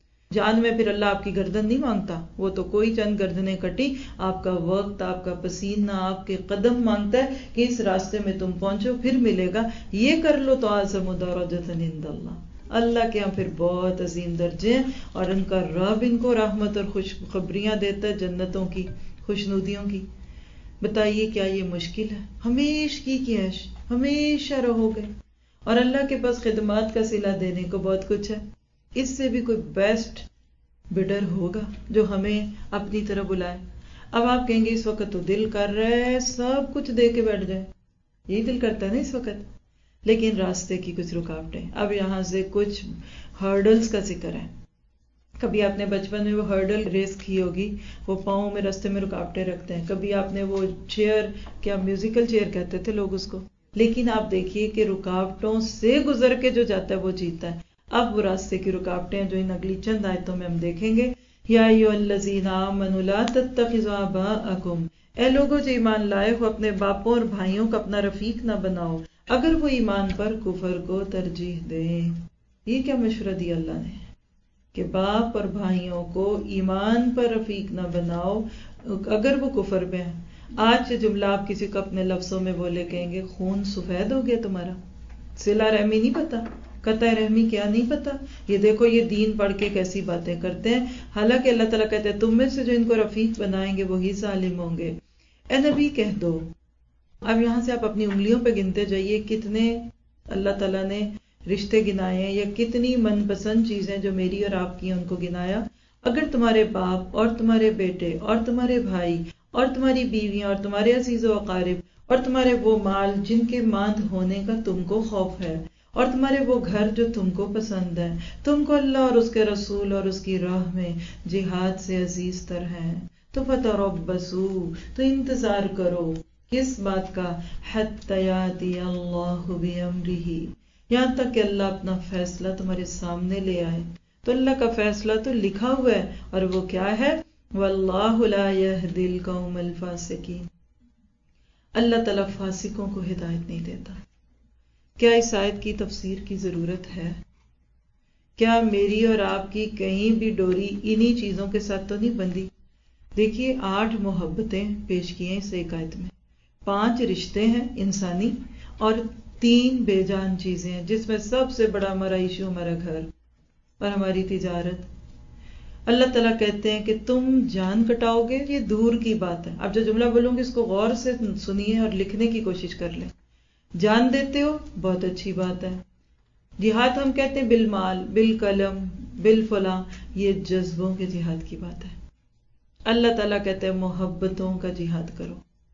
S1: جان میں پھر اللہ آپ کی گردن نہیں مانگتا، وہ تو کوئی چند گردنیں کٹی، آپ کا وقت، آپ کا پسینہ، آپ کے قدم مانگتا ہے کہ اس راستے میں تم پہنچو، پھر ملے گا۔ یہ کر لو تو اعظم درجۃ عند اللہ، اللہ کے یہاں پھر بہت عظیم درجے ہیں، اور ان کا رب ان کو رحمت اور خوشخبریاں دیتا ہے جنتوں کی، خوشنودیوں کی۔ بتائیے کیا یہ مشکل ہے؟ ہمیشہ کی عیش، ہمیشہ رہو گے، اور اللہ کے پاس خدمات کا صلہ دینے کو بہت کچھ ہے۔ اس سے بھی کوئی بیسٹ بڈر ہوگا جو ہمیں اپنی طرح بلائے۔ اب آپ کہیں گے اس وقت تو دل کر رہا ہے سب کچھ دے کے بیٹھ جائے، یہی دل کرتا ہے نا اس وقت، لیکن راستے کی کچھ رکاوٹیں۔ اب یہاں سے کچھ ہرڈلز کا ذکر ہے۔ کبھی آپ نے بچپن میں وہ ہرڈل ریس کی ہوگی، وہ پاؤں میں راستے میں رکاوٹیں رکھتے ہیں۔ کبھی آپ نے وہ چیئر، کیا میوزیکل چیئر کہتے تھے لوگ اس کو، لیکن آپ دیکھیے کہ رکاوٹوں سے گزر کے جو جاتا ہے وہ جیتا ہے۔ اب وہ راستے کی رکاوٹیں جو ان اگلی چند آیتوں میں ہم دیکھیں گے۔ یا ایھا الذین آمنوا لا تتخذوا آباءکم، اے لوگوں جو ایمان لائے ہو اپنے باپوں اور بھائیوں کو اپنا رفیق نہ بناؤ اگر وہ ایمان پر کفر کو ترجیح دیں۔ یہ کیا مشورہ دیا اللہ نے کہ باپ اور بھائیوں کو ایمان پر رفیق نہ بناؤ اگر وہ کفر میں ہیں۔ آج یہ جملہ آپ کسی کو اپنے لفظوں میں بولے کہیں گے خون سفید ہو گیا تمہارا، صلہ رحمی نہیں پتا، قطع رحمی کیا نہیں پتا، یہ دیکھو یہ دین پڑھ کے کیسی باتیں کرتے ہیں، حالانکہ اللہ تعالیٰ کہتے ہیں تم میں سے جو ان کو رفیق بنائیں گے وہی ظالم ہوں گے۔ اے نبی کہہ دو۔ اب یہاں سے آپ اپنی انگلیوں پہ گنتے جائیے کتنے اللہ تعالیٰ نے رشتے گنائے ہیں، یا کتنی من پسند چیزیں جو میری اور آپ کی ہیں ان کو گنایا۔ اگر تمہارے باپ اور تمہارے بیٹے اور تمہارے بھائی اور تمہاری بیویاں اور تمہارے عزیز و اقارب اور تمہارے وہ مال جن کے ماند ہونے کا تم کو خوف ہے، اور تمہارے وہ گھر جو تم کو پسند ہے، تم کو اللہ اور اس کے رسول اور اس کی راہ میں جہاد سے عزیز تر ہیں، تو فتربصوا، تو انتظار کرو کس بات کا، حتی یاتی اللہ بامرہ، یہاں تک کہ اللہ اپنا فیصلہ تمہارے سامنے لے آئے۔ تو اللہ کا فیصلہ تو لکھا ہوا ہے، اور وہ کیا ہے؟ واللہ لا یہدی القوم الفاسقین، اللہ تعالیٰ فاسقوں کو ہدایت نہیں دیتا۔ کیا اس آیت کی تفسیر کی ضرورت ہے؟ کیا میری اور آپ کی کہیں بھی ڈوری انہی چیزوں کے ساتھ تو نہیں بندھی؟ دیکھیے آٹھ محبتیں پیش کی ہیں اس ایک آیت میں، پانچ رشتے ہیں انسانی، اور تین بے جان چیزیں ہیں، جس میں سب سے بڑا ہمارا ایشو ہمارا گھر اور ہماری تجارت۔ اللہ تعالیٰ کہتے ہیں کہ تم جان کٹاؤ گے، یہ دور کی بات ہے۔ اب جو جملہ بولوں گی اس کو غور سے سنیے اور لکھنے کی کوشش کر لیں۔ جان دیتے ہو بہت اچھی بات ہے، جہاد ہم کہتے ہیں بالمال، بالقلم، بالفلاں، یہ جذبوں کے جہاد کی بات ہے۔ اللہ تعالیٰ کہتے ہیں محبتوں کا جہاد کرو۔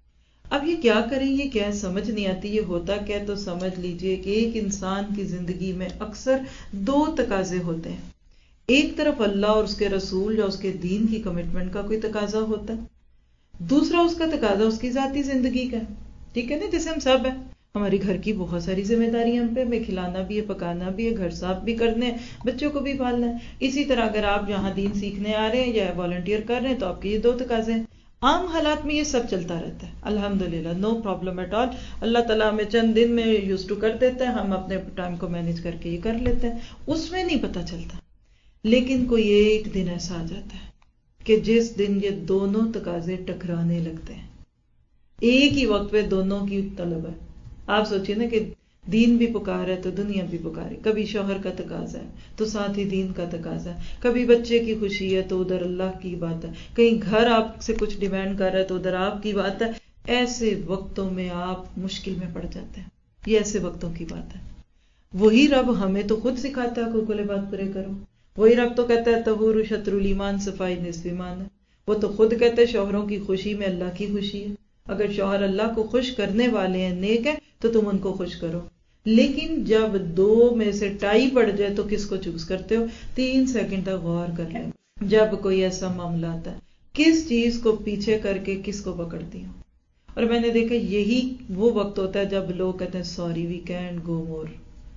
S1: اب یہ کیا کریں، یہ کیا سمجھ نہیں آتی، یہ ہوتا کیا تو سمجھ لیجئے کہ ایک انسان کی زندگی میں اکثر دو تقاضے ہوتے ہیں۔ ایک طرف اللہ اور اس کے رسول یا اس کے دین کی کمٹمنٹ کا کوئی تقاضا ہوتا ہے، دوسرا اس کا تقاضا اس کی ذاتی زندگی کا ہے، ٹھیک ہے نا؟ جیسے ہم سب ہیں، ہماری گھر کی بہت ساری ذمہ داریاں ہم پہ، ہمیں کھلانا بھی ہے، پکانا بھی ہے، گھر صاف بھی کرنے ہیں، بچوں کو بھی پالنا ہے۔ اسی طرح اگر آپ یہاں دین سیکھنے آ رہے ہیں یا والنٹیئر کر رہے ہیں تو آپ کے یہ دو تقاضے ہیں۔ عام حالات میں یہ سب چلتا رہتا ہے، الحمدللہ، نو پرابلم ایٹ آل۔ اللہ تعالیٰ ہمیں چند دن میں یوز ٹو کر دیتا ہے، ہم اپنے ٹائم کو مینج کر کے یہ کر لیتے ہیں، اس میں نہیں پتہ چلتا۔ لیکن کوئی ایک دن ایسا آ جاتا ہے کہ جس دن یہ دونوں تقاضے ٹکرانے لگتے ہیں، ایک ہی وقت پہ دونوں کی طلب ہے۔ آپ سوچیں نا کہ دین بھی پکار ہے تو دنیا بھی پکارے، کبھی شوہر کا تقاضا ہے تو ساتھ ہی دین کا تقاضا ہے، کبھی بچے کی خوشی ہے تو ادھر اللہ کی بات ہے، کہیں گھر آپ سے کچھ ڈیمانڈ کر رہا ہے تو ادھر آپ کی بات ہے۔ ایسے وقتوں میں آپ مشکل میں پڑ جاتے ہیں، یہ ایسے وقتوں کی بات ہے۔ وہی رب ہمیں تو خود سکھاتا ہے حقوق العباد پورے کرو، وہی رب تو کہتا ہے طہور شطر الایمان، صفائی نصف ایمان ہے، وہ تو خود کہتے ہیں شوہروں کی خوشی میں اللہ کی خوشی ہے، اگر شوہر اللہ کو خوش کرنے والے ہیں، نیک ہیں، تو تم ان کو خوش کرو۔ لیکن جب دو میں سے ٹائی پڑ جائے تو کس کو چوز کرتے ہو؟ تین سیکنڈ تک غور کر لیں، جب کوئی ایسا معاملہ آتا ہے کس چیز کو پیچھے کر کے کس کو پکڑتی ہوں. اور میں نے دیکھا یہی وہ وقت ہوتا ہے جب لوگ کہتے ہیں سوری وی کینٹ گو مور.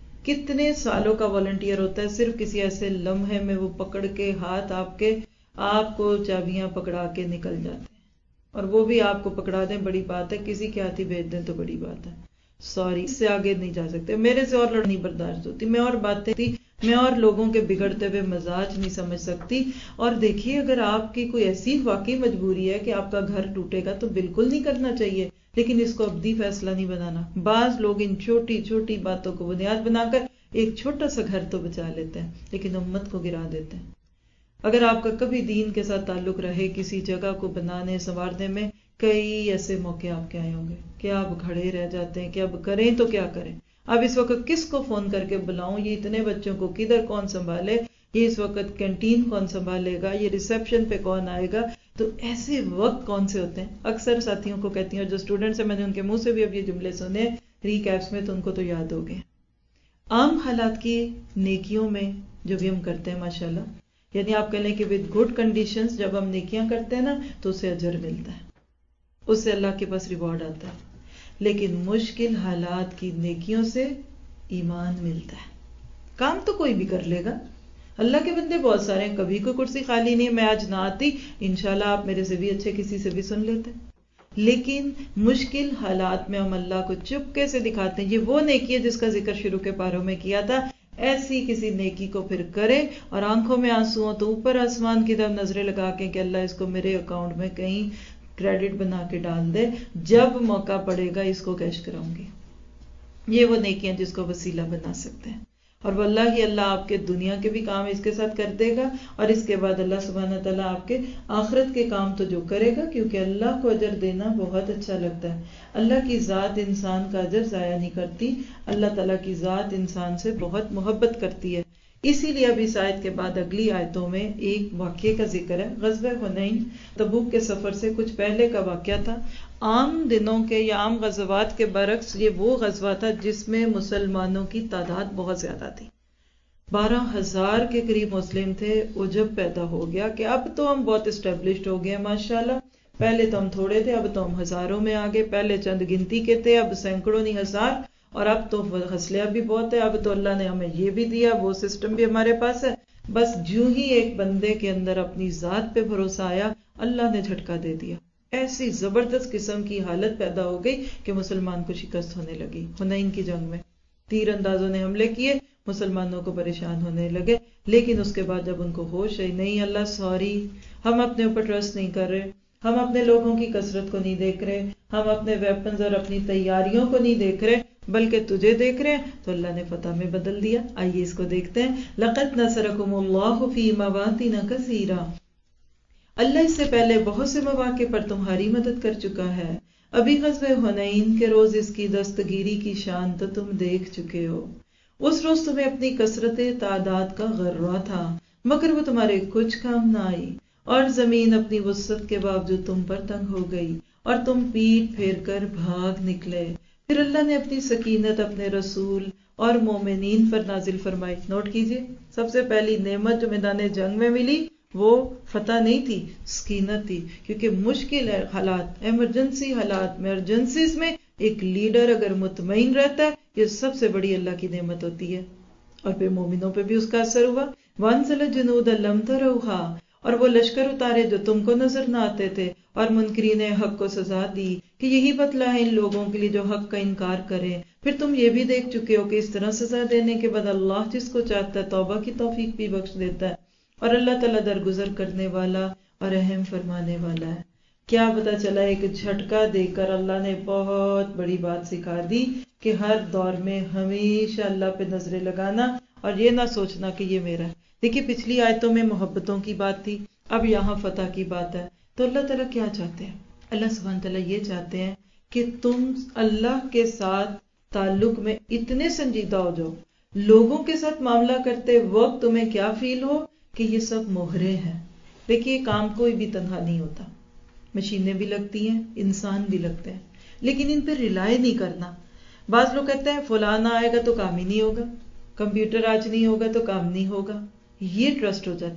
S1: کتنے سالوں کا والنٹیئر ہوتا ہے صرف کسی ایسے لمحے میں وہ پکڑ کے ہاتھ آپ کے آپ کو چابیاں پکڑا کے نکل جاتے ہیں. اور وہ بھی آپ کو پکڑا دیں بڑی بات ہے, کسی کے ہاتھ ہی بھیج دیں تو بڑی بات ہے. سوری اس سے آگے نہیں جا سکتے. میرے سے اور لڑنی برداشت ہوتی, میں اور باتیں تھی, میں اور لوگوں کے بگڑتے ہوئے مزاج نہیں سمجھ سکتی. اور دیکھیے اگر آپ کی کوئی ایسی واقعی مجبوری ہے کہ آپ کا گھر ٹوٹے گا تو بالکل نہیں کرنا چاہیے, لیکن اس کو ابدی فیصلہ نہیں بنانا. بعض لوگ ان چھوٹی چھوٹی باتوں کو بنیاد بنا کر ایک چھوٹا سا گھر تو بچا لیتے ہیں لیکن امت کو گرا دیتے ہیں. اگر آپ کا کبھی دین کے ساتھ تعلق رہے, کسی جگہ کو بنانے سنوارنے میں کئی ایسے موقع آپ کے آئے ہوں گے کہ آپ کھڑے رہ جاتے ہیں کہ اب کریں تو کیا کریں. اب اس وقت کس کو فون کر کے بلاؤں, یہ اتنے بچوں کو کدھر کون سنبھالے, یہ اس وقت کینٹین کون سنبھالے گا, یہ ریسیپشن پہ کون آئے گا. تو ایسے وقت کون سے ہوتے ہیں. اکثر ساتھیوں کو کہتی ہوں, اور جو اسٹوڈنٹس ہیں میں نے ان کے منہ سے بھی اب یہ جملے سنے ریکیپس میں تو ان کو تو یاد ہو گئے. عام حالات کی نیکیوں میں جو بھی ہم کرتے ہیں ماشاءاللہ, یعنی آپ کہہ لیں کہ ود گڈ کنڈیشنز جب ہم نیکیاں کرتے ہیں نا تو اسے اجر ملتا ہے, اس سے اللہ کے پاس ریوارڈ آتا ہے. لیکن مشکل حالات کی نیکیوں سے ایمان ملتا ہے. کام تو کوئی بھی کر لے گا, اللہ کے بندے بہت سارے ہیں, کبھی کوئی کرسی خالی نہیں ہے. میں آج نہ آتی, انشاءاللہ آپ میرے سے بھی اچھے کسی سے بھی سن لیتے. لیکن مشکل حالات میں ہم اللہ کو چپکے سے دکھاتے ہیں. یہ وہ نیکی ہے جس کا ذکر شروع کے پاروں میں کیا تھا. ایسی کسی نیکی کو پھر کرے اور آنکھوں میں آنسو ہوں تو اوپر آسمان کی طرف نظریں لگا کے کہ اللہ اس کو میرے اکاؤنٹ میں کہیں کریڈٹ بنا کے ڈال دے, جب موقع پڑے گا اس کو کیش کراؤں گی. یہ وہ نیکیاں جس کو وسیلہ بنا سکتے ہیں. اور واللہ ہی اللہ آپ کے دنیا کے بھی کام اس کے ساتھ کر دے گا, اور اس کے بعد اللہ سبحانہ تعالیٰ آپ کے آخرت کے کام تو جو کرے گا, کیونکہ اللہ کو اجر دینا بہت اچھا لگتا ہے. اللہ کی ذات انسان کا اجر ضائع نہیں کرتی. اللہ تعالیٰ کی ذات انسان سے بہت محبت کرتی ہے. اسی لیے اب اس آیت کے بعد اگلی آیتوں میں ایک واقعے کا ذکر ہے. غزوہ حنین, تبوک کے سفر سے کچھ پہلے کا واقعہ تھا. عام دنوں کے یا عام غزوات کے برعکس یہ وہ غزوہ تھا جس میں مسلمانوں کی تعداد بہت زیادہ تھی. بارہ ہزار کے قریب مسلم تھے. عجب پیدا ہو گیا کہ اب تو ہم بہت اسٹیبلشڈ ہو گئے ماشاءاللہ. پہلے تو ہم تھوڑے تھے, اب تو ہم ہزاروں میں آگے. پہلے چند گنتی کے تھے, اب سینکڑوں نہیں ہزار. اور اب تو حسلیہ بھی بہت ہے. اب تو اللہ نے ہمیں یہ بھی دیا, وہ سسٹم بھی ہمارے پاس ہے. بس جو ہی ایک بندے کے اندر اپنی ذات پہ بھروسہ آیا, اللہ نے جھٹکا دے دیا. ایسی زبردست قسم کی حالت پیدا ہو گئی کہ مسلمان کو شکست ہونے لگی. حنین کی جنگ میں تیر اندازوں نے حملے کیے, مسلمانوں کو پریشان ہونے لگے. لیکن اس کے بعد جب ان کو ہوش ہے, نہیں اللہ سوری, ہم اپنے اوپر ٹرسٹ نہیں کر رہے, ہم اپنے لوگوں کی کثرت کو نہیں دیکھ رہے, ہم اپنے ویپنز اور اپنی تیاریوں کو نہیں دیکھ رہے, بلکہ تجھے دیکھ رہے ہیں, تو اللہ نے فتح میں بدل دیا. آئیے اس کو دیکھتے ہیں. لَقَدْ نَصَرَكُمُ اللَّهُ فِي مَوَاطِنَ كَثِيرَةٍ, اللہ اس سے پہلے بہت سے مواقع پر تمہاری مدد کر چکا ہے. ابھی غزوہ حنین کے روز اس کی دستگیری کی شان تو تم دیکھ چکے ہو. اس روز تمہیں اپنی کثرت تعداد کا غرہ تھا, مگر وہ تمہارے کچھ کام نہ آئی, اور زمین اپنی وسعت کے باوجود تم پر تنگ ہو گئی, اور تم پیٹ پھیر کر بھاگ نکلے. پھر اللہ نے اپنی سکینت اپنے رسول اور مومنین پر نازل فرمائی. نوٹ کیجئے, سب سے پہلی نعمت جو میدان جنگ میں ملی وہ فتح نہیں تھی, سکینت تھی. کیونکہ مشکل حالات, ایمرجنسی حالات میں, ارجنسیز میں ایک لیڈر اگر مطمئن رہتا ہے, یہ سب سے بڑی اللہ کی نعمت ہوتی ہے. اور پھر مومنوں پہ بھی اس کا اثر ہوا. وَأَنزَلَ جُنُودًا لَمْ تَرَوْهَا, اور وہ لشکر اتارے جو تم کو نظر نہ آتے تھے, اور منکرین حق کو سزا دی کہ یہی بدلہ ہے ان لوگوں کے لیے جو حق کا انکار کریں. پھر تم یہ بھی دیکھ چکے ہو کہ اس طرح سزا دینے کے بعد اللہ جس کو چاہتا ہے توبہ کی توفیق بھی بخش دیتا ہے, اور اللہ تعالیٰ درگزر کرنے والا اور رحم فرمانے والا ہے. کیا پتا چلا, ایک جھٹکا دے کر اللہ نے بہت بڑی بات سکھا دی کہ ہر دور میں ہمیشہ اللہ پہ نظریں لگانا, اور یہ نہ سوچنا کہ یہ میرا ہے. دیکھیے پچھلی آیتوں میں محبتوں کی بات تھی, اب یہاں فتح کی بات ہے. تو اللہ تعالیٰ کیا چاہتے ہیں؟ اللہ سبحانہ تعالیٰ یہ چاہتے ہیں کہ تم اللہ کے ساتھ تعلق میں اتنے سنجیدہ ہو جاؤ, لوگوں کے ساتھ معاملہ کرتے وقت تمہیں کیا فیل ہو کہ یہ سب مہرے ہیں. دیکھیے کام کوئی بھی تنہا نہیں ہوتا, مشینیں بھی لگتی ہیں, انسان بھی لگتے ہیں, لیکن ان پہ ریلائے نہیں کرنا. بعض لوگ کہتے ہیں فلانا آئے گا تو کام ہی نہیں ہوگا, کمپیوٹر آج نہیں ہوگا تو کام نہیں ہوگا, یہ ٹرسٹ ہو جاتا ہے.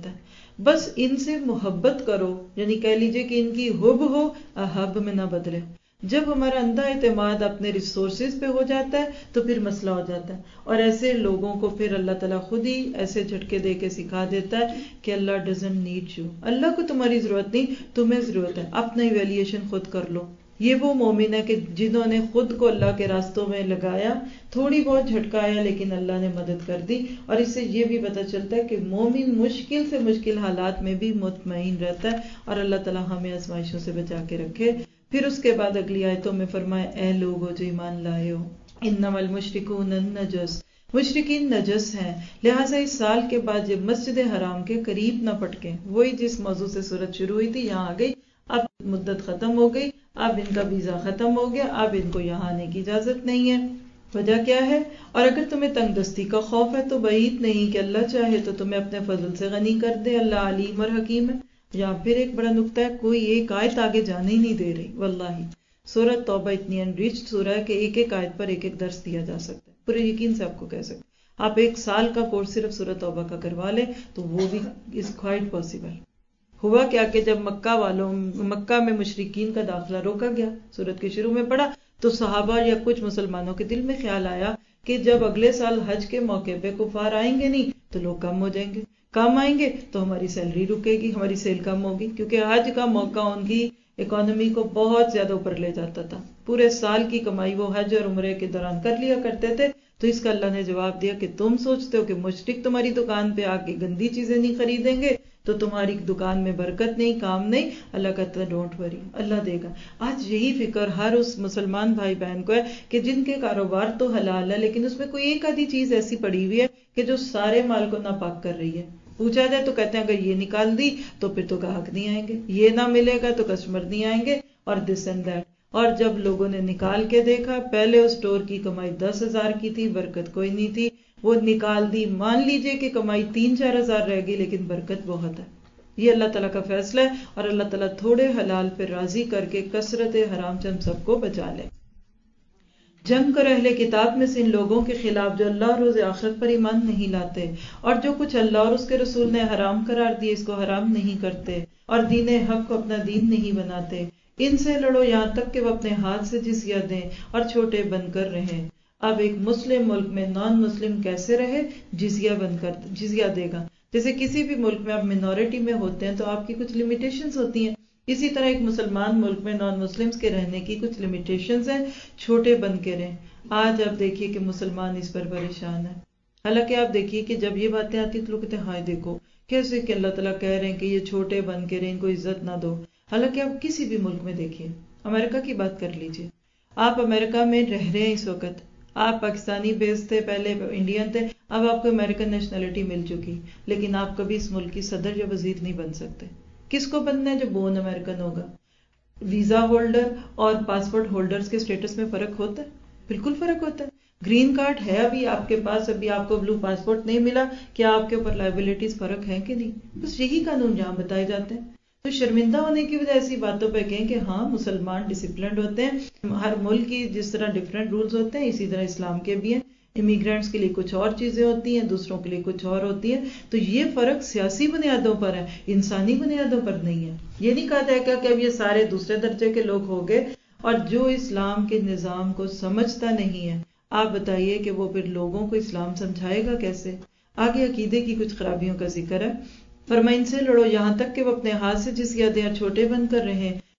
S1: بس ان سے محبت کرو، یعنی کہہ لیجئے کہ ان کی حب ہو، احب میں نہ بدلے۔ جب ہمارا اندھا اعتماد اپنے ریسورسز پہ ہو جاتا ہے تو پھر مسئلہ ہو جاتا ہے، اور ایسے لوگوں کو پھر اللہ تعالیٰ خود ہی ایسے جھٹکے دے کے سکھا دیتا ہے کہ اللہ ڈزنٹ نیڈ یو، اللہ کو تمہاری ضرورت نہیں، تمہیں ضرورت ہے، اپنا ایویلیشن خود کر لو۔ یہ وہ مومن ہے کہ جنہوں نے خود کو اللہ کے راستوں میں لگایا، تھوڑی بہت جھٹکایا لیکن اللہ نے مدد کر دی، اور اس سے یہ بھی پتہ چلتا ہے کہ مومن مشکل سے مشکل حالات میں بھی مطمئن رہتا ہے، اور اللہ تعالیٰ ہمیں آزمائشوں سے بچا کے رکھے۔ پھر اس کے بعد اگلی آیتوں میں فرمایا اے لوگو جو ایمان لائے ہو، انما المشرکون النجس، مشرکین نجس ہیں، لہٰذا اس سال کے بعد جب مسجد حرام کے قریب نہ پٹکیں۔ وہی جس موضوع سے سورت شروع ہوئی تھی یہاں آ گئی، اب مدت ختم ہو گئی، اب ان کا ویزا ختم ہو گیا، اب ان کو یہاں آنے کی اجازت نہیں ہے۔ وجہ کیا ہے؟ اور اگر تمہیں تنگ دستی کا خوف ہے تو بعید نہیں کہ اللہ چاہے تو تمہیں اپنے فضل سے غنی کر دے، اللہ علیم اور حکیم ہے۔ یہاں پھر ایک بڑا نقطہ ہے، کوئی ایک آیت آگے جانے ہی نہیں دے رہی، واللہ سورۃ توبہ اتنی انریچڈ سورہ ہے کہ ایک ایک آیت پر ایک ایک درس دیا جا سکتا ہے، پورے یقین سے آپ کو کہہ سکتے آپ ایک سال کا کورس صرف سورۃ توبہ کا کروا لیں تو وہ بھی از کوائٹ پاسبل۔ ہوا کیا کہ جب مکہ والوں مکہ میں مشرکین کا داخلہ روکا گیا، سورت کے شروع میں پڑھا، تو صحابہ یا کچھ مسلمانوں کے دل میں خیال آیا کہ جب اگلے سال حج کے موقع پہ کفار آئیں گے نہیں تو لوگ کم ہو جائیں گے، کم آئیں گے تو ہماری سیلری رکے گی، ہماری سیل کم ہوگی، کیونکہ حج کا موقع ان کی اکانومی کو بہت زیادہ اوپر لے جاتا تھا، پورے سال کی کمائی وہ حج اور عمرے کے دوران کر لیا کرتے تھے۔ تو اس کا اللہ نے جواب دیا کہ تم سوچتے ہو کہ مشرک تمہاری دکان پہ آ کے گندی چیزیں نہیں خریدیں گے تو تمہاری دکان میں برکت نہیں، کام نہیں، اللہ کہتا ہے ڈونٹ وری، اللہ دے گا۔ آج یہی فکر ہر اس مسلمان بھائی بہن کو ہے کہ جن کے کاروبار تو حلال ہے لیکن اس میں کوئی ایک آدھی چیز ایسی پڑی ہوئی ہے کہ جو سارے مال کو ناپاک کر رہی ہے۔ پوچھا جائے تو کہتے ہیں اگر یہ نکال دی تو پھر تو گاہک نہیں آئیں گے، یہ نہ ملے گا تو کسٹمر نہیں آئیں گے، اور دس اینڈ دیٹ۔ اور جب لوگوں نے نکال کے دیکھا، پہلے اس اسٹور کی کمائی دس ہزار کی تھی، برکت کوئی نہیں تھی، وہ نکال دی، مان لیجئے کہ کمائی تین چار ہزار رہ گئی لیکن برکت بہت ہے۔ یہ اللہ تعالیٰ کا فیصلہ ہے، اور اللہ تعالیٰ تھوڑے حلال پہ راضی کر کے کثرت حرام سے ہم سب کو بچا لے۔ جنگ کر اہل کتاب میں سے ان لوگوں کے خلاف جو اللہ اور روز آخرت پر ایمان نہیں لاتے، اور جو کچھ اللہ اور اس کے رسول نے حرام قرار دیے اس کو حرام نہیں کرتے، اور دین حق کو اپنا دین نہیں بناتے۔ ان سے لڑو یہاں تک کہ وہ اپنے ہاتھ سے جزیہ دیں اور چھوٹے بن کر رہیں۔ اب ایک مسلم ملک میں نان مسلم کیسے رہے؟ جزیہ بن کر جزیہ دے گا۔ جیسے کسی بھی ملک میں آپ منورٹی میں ہوتے ہیں تو آپ کی کچھ لمیٹیشنز ہوتی ہیں، اسی طرح ایک مسلمان ملک میں نان مسلمز کے رہنے کی کچھ لمیٹیشنز ہیں، چھوٹے بن کے رہیں۔ آج آپ دیکھیے کہ مسلمان اس پر پریشان ہیں، حالانکہ آپ دیکھیے کہ جب یہ باتیں آتی ہیں تو لوگ کہتے ہیں ہائے دیکھو کیسے کہ اللہ تعالیٰ کہہ رہے ہیں کہ یہ چھوٹے بن کے رہیں، ان کو عزت نہ دو۔ حالانکہ آپ کسی بھی ملک میں دیکھیے، امریکہ کی بات کر لیجئے، آپ امریکہ میں رہ رہے ہیں اس وقت، آپ پاکستانی بیس تھے، پہلے انڈین تھے، اب آپ کو امریکن نیشنلٹی مل چکی، لیکن آپ کبھی اس ملک کی صدر یا وزیر نہیں بن سکتے۔ کس کو بننا ہے؟ جو بون امریکن ہوگا۔ ویزا ہولڈر اور پاسپورٹ ہولڈرز کے سٹیٹس میں فرق ہوتا ہے، بالکل فرق ہوتا ہے۔ گرین کارڈ ہے ابھی آپ کے پاس، ابھی آپ کو بلو پاسپورٹ نہیں ملا، کیا آپ کے اوپر لائبلٹیز فرق ہیں کہ نہیں؟ بس یہی قانون جہاں بتائے جاتے ہیں۔ تو شرمندہ ہونے کی وجہ ایسی باتوں پہ کہیں کہ ہاں مسلمان ڈسپلنڈ ہوتے ہیں، ہر ملک کی جس طرح ڈفرینٹ رولز ہوتے ہیں اسی طرح اسلام کے بھی ہیں، امیگرینٹس کے لیے کچھ اور چیزیں ہوتی ہیں، دوسروں کے لیے کچھ اور ہوتی ہیں۔ تو یہ فرق سیاسی بنیادوں پر ہے، انسانی بنیادوں پر نہیں ہے۔ یہ نہیں کہا جائے گا کہ اب یہ سارے دوسرے درجے کے لوگ ہو گئے، اور جو اسلام کے نظام کو سمجھتا نہیں ہے، آپ بتائیے کہ وہ پھر لوگوں کو اسلام سمجھائے گا کیسے؟ آگے عقیدے کی کچھ خرابیوں کا ذکر ہے، فرمایا ان سے لڑو یہاں تک کہ وہ اپنے ہاتھ سے جزیہ دیں اور چھوٹے بن کر رہیں،